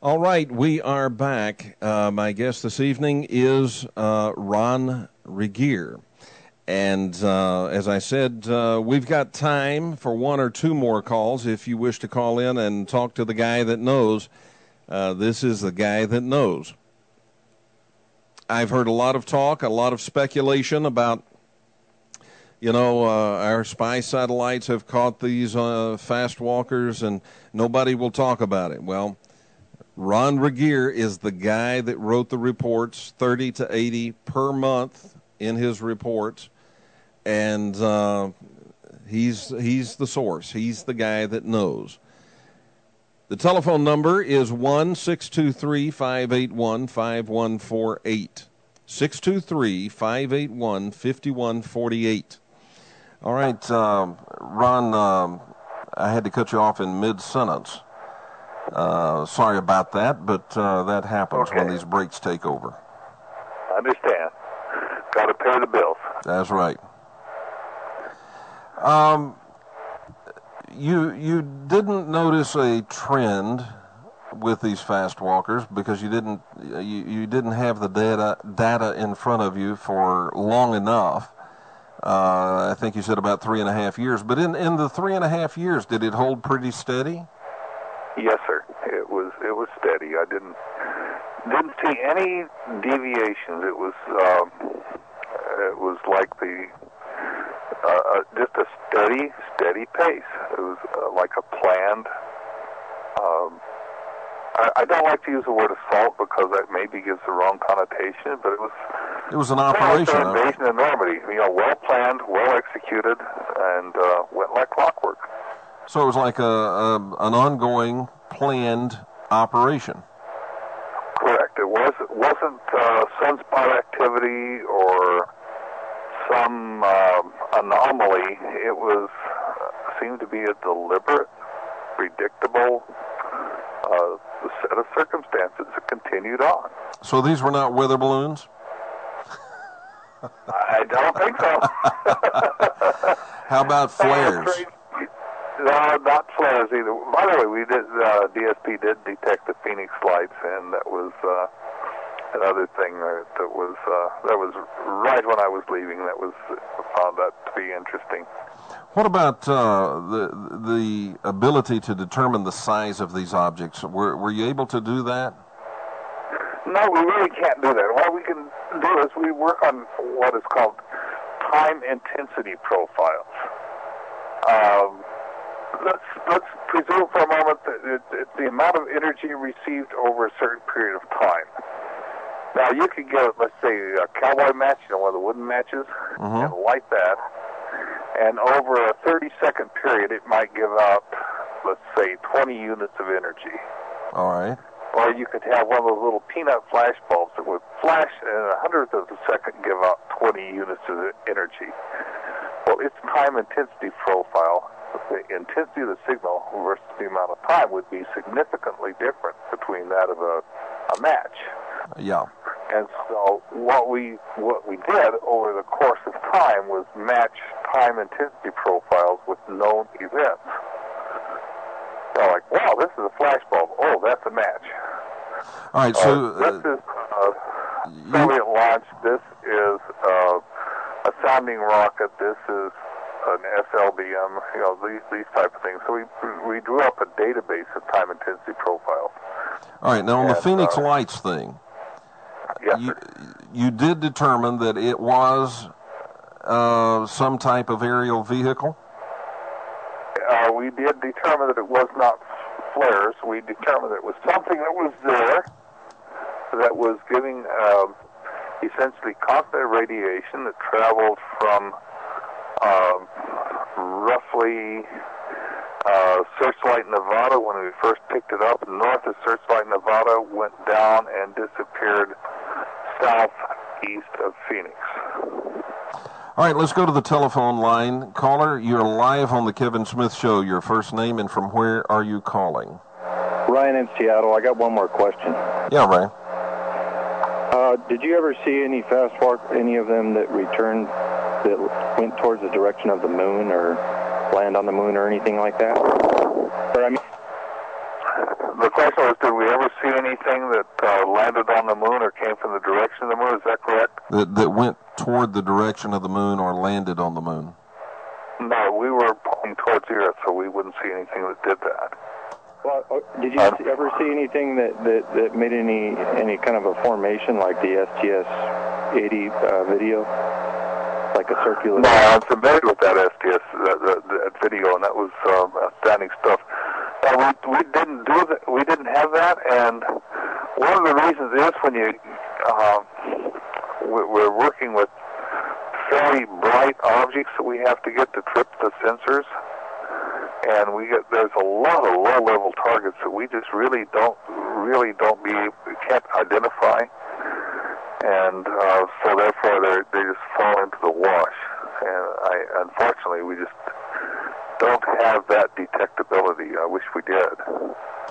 All right, we are back. Uh, my guest this evening is uh, Ron Regier. And uh, as I said, uh, we've got time for one or two more calls if you wish to call in and talk to the guy that knows. Uh, this is the guy that knows. I've heard a lot of talk, a lot of speculation about, you know, uh, our spy satellites have caught these uh, fast walkers and nobody will talk about it. Well, Ron Regier is the guy that wrote the reports, thirty to eighty per month in his reports. And uh, he's he's the source. He's the guy that knows. The telephone number is one six two three, five eight one, five one four eight. six two three, five eight one, five one four eight. All right, um, Ron, um, I had to cut you off in mid-sentence. Uh, sorry about that, but uh, that happens Okay. when these breaks take over. I understand. Got to pay the bills. That's right. Um, you you didn't notice a trend with these fast walkers because you didn't you, you didn't have the data data in front of you for long enough. Uh, I think you said about three and a half years. But in, in the three and a half years, did it hold pretty steady? Yes, sir. It was it was steady. I didn't didn't see any deviations. It was um, it was like the uh, just a steady steady pace. It was uh, like a planned. Um, I, I don't like to use the word assault because that maybe gives the wrong connotation, but it was. It was an operation. An invasion of Normandy. You know, well planned, well executed, and uh, went like clockwork. So it was like a, a an ongoing, planned operation. Correct. It was it wasn't uh, sunspot activity or some um, anomaly. It was uh, seemed to be a deliberate, predictable uh, set of circumstances that continued on. So these were not weather balloons? I don't think so. How about flares? No, not flares either. By the way, we did uh, D S P did detect the Phoenix lights, and that was uh, another thing that, that was uh, that was right when I was leaving. That was I found that to be interesting. What about uh, the the ability to determine the size of these objects? Were were you able to do that? No, we really can't do that. What we can do is we work on what is called time intensity profiles. Um, let's let's presume for a moment that it, it, the amount of energy received over a certain period of time. Now you could get, let's say, a cowboy match, you know, one of the wooden matches, Mm-hmm. and light that, and over a thirty-second period, it might give out, let's say, twenty units of energy. All right. Or you could have one of those little peanut flash bulbs that would flash in a hundredth of a second give out twenty units of energy. Well, its time intensity profile, the intensity of the signal versus the amount of time would be significantly different between that of a, a match. Yeah. And so what we what we did over the course of time was match time intensity profiles with known events. So like, wow, this is a flash bulb. Oh, that's a match. All right. So Uh, this is uh, Soviet launch. This is uh, a sounding rocket. This is an S L B M. You know, these these type of things. So we we drew up a database of time intensity profiles. all right. Now on the and, Phoenix uh, Lights thing, Yes, you sir. you did determine that it was uh, some type of aerial vehicle. Uh, we did determine that it was not flares. We determined that it was something that was there that was giving um, essentially constant radiation that traveled from um, roughly uh, Searchlight, Nevada when we first picked it up. North of Searchlight, Nevada, went down and disappeared southeast of Phoenix. All right, let's go to the telephone line. Caller, you're live on the Kevin Smith Show. Your first name and from where are you calling? Ryan in Seattle. I got one more question. Yeah, Ryan. Uh, did you ever see any fast walk, any of them that returned, that went towards the direction of the moon or land on the moon or anything like that? Or I mean, the question was, did we ever see anything that uh, landed on the moon or came from the direction of the moon? Is that correct? That, that went toward the direction of the moon or landed on the moon? No, we were pointing towards the Earth, so we wouldn't see anything that did that. Well, uh, did you Um, ever see anything that, that, that made any any kind of a formation like the S T S eighty uh, video, like a circular? No, I'm familiar with that S T S that, that, that video, and that was um, outstanding stuff. Uh, we we didn't do that. We didn't have that, and one of the reasons is when you uh, we- we're working with fairly bright objects that we have to get to trip the sensors. And we get, there's a lot of low-level targets that we just really don't, really don't be, can't identify, and uh, so therefore they they just fall into the wash. And I, unfortunately, we just don't have that detectability. I wish we did.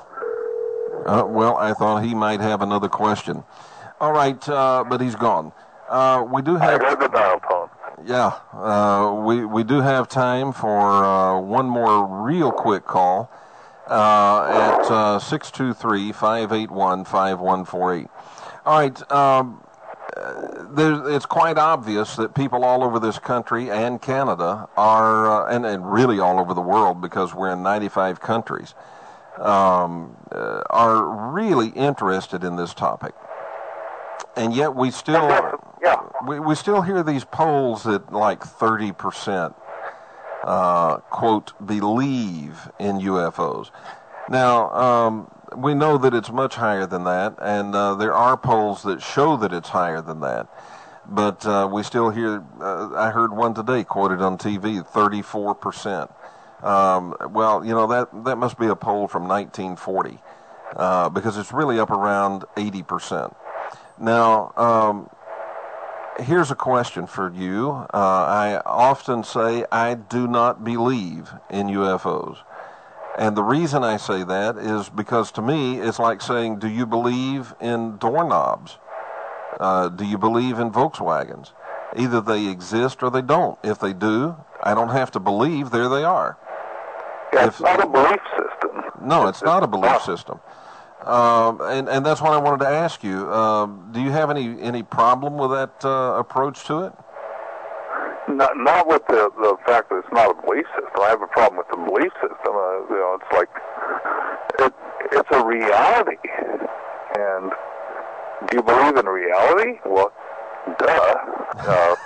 Uh, well, I thought he might have another question. All right, uh, but he's gone. Uh, we do I have. heard the dial tone. Yeah, uh, we we do have time for uh, one more real quick call uh, at uh, six two three, five eight one, five one four eight. All right, um, there, it's quite obvious that people all over this country and Canada are, uh, and, and really all over the world because we're in ninety-five countries, um, uh, are really interested in this topic. And yet we still Yeah. we, we still hear these polls that like thirty percent uh, quote believe in U F Os. Now um, we know that it's much higher than that, and uh, there are polls that show that it's higher than that. But uh, we still hear. Uh, I heard one today quoted on T V, thirty-four percent. Um, well, you know that that must be a poll from nineteen forty uh, because it's really up around eighty percent. Now, um, here's a question for you. Uh, I often say I do not believe in U F Os. And the reason I say that is because to me, it's like saying, do you believe in doorknobs? Uh, do you believe in Volkswagens? Either they exist or they don't. If they do, I don't have to believe, there they are. Yeah, If- it's not a belief system. No, it's not a belief not. system. Um, and, and that's what I wanted to ask you. Um, do you have any, any problem with that uh, approach to it? Not, not with the, the fact that it's not a belief system. I have a problem with the belief system. Uh, you know, it's like it, it's a reality. And do you believe in reality? Well, duh.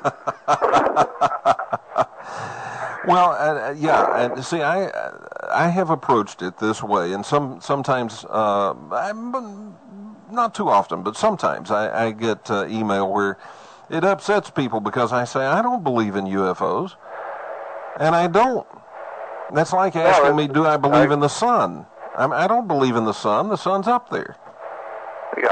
Uh, Well, uh, yeah, and see, I I have approached it this way, and some sometimes, uh, I'm, not too often, but sometimes I, I get uh, email where it upsets people because I say I don't believe in U F Os, and I don't. That's like asking me, do I believe I- in the sun? I'm, I don't believe in the sun. The sun's up there. yeah.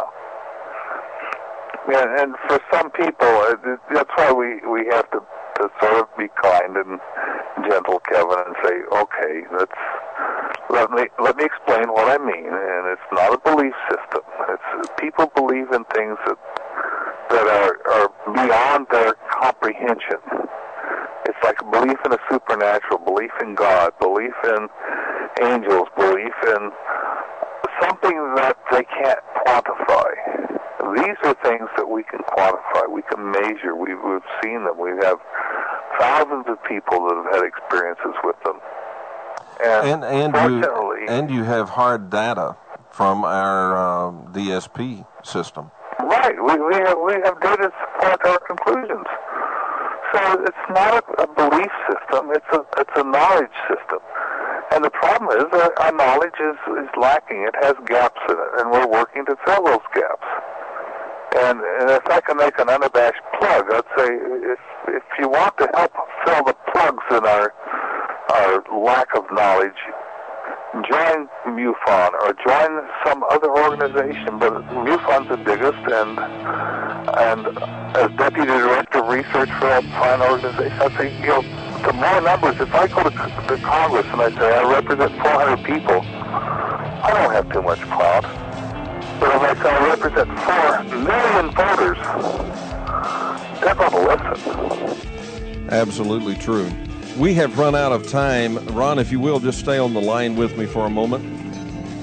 Yeah, and for some people, uh, th- that's why we, we have to, to sort of be kind and gentle, Kevin, and say, okay, let's let me let me explain what I mean. And it's not a belief system. It's people believe in things that that are, are beyond their comprehension. It's like a belief in a supernatural, belief in God, belief in angels, belief in something that they can't quantify. These are things that we can quantify, we can measure, we've, we've seen them, we have thousands of people that have had experiences with them. And And, and you fortunately, and you have hard data from our um, D S P system. right, we, we, have, we have data to support our conclusions. So it's not a, a belief system, it's a, it's a knowledge system. And the problem is our, our knowledge is, is lacking. It has gaps in it, and we're working to fill those gaps. And, and if I can make an unabashed plug, I'd say if if you want to help fill the plugs in our our lack of knowledge, join MUFON or join some other organization. But MUFON's the biggest, and and as deputy director of research for that fine organization, I'd say, you know, the more numbers. If I go to, to Congress and I say I represent four hundred people, I don't have too much clout. But if I say I represent four million voters, they're going to listen. Absolutely true. We have run out of time. Ron, if you will, just stay on the line with me for a moment.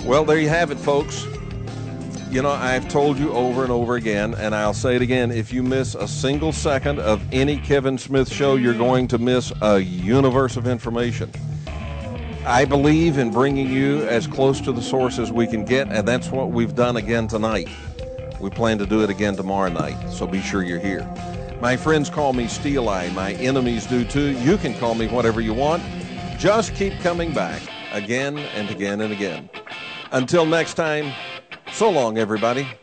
Well, there you have it, folks. You know, I've told you over and over again, and I'll say it again, if you miss a single second of any Kevin Smith show, you're going to miss a universe of information. I believe in bringing you as close to the source as we can get, and that's what we've done again tonight. We plan to do it again tomorrow night, so be sure you're here. My friends call me Steel Eye. My enemies do too. You can call me whatever you want. Just keep coming back again and again and again. Until next time, so long, everybody.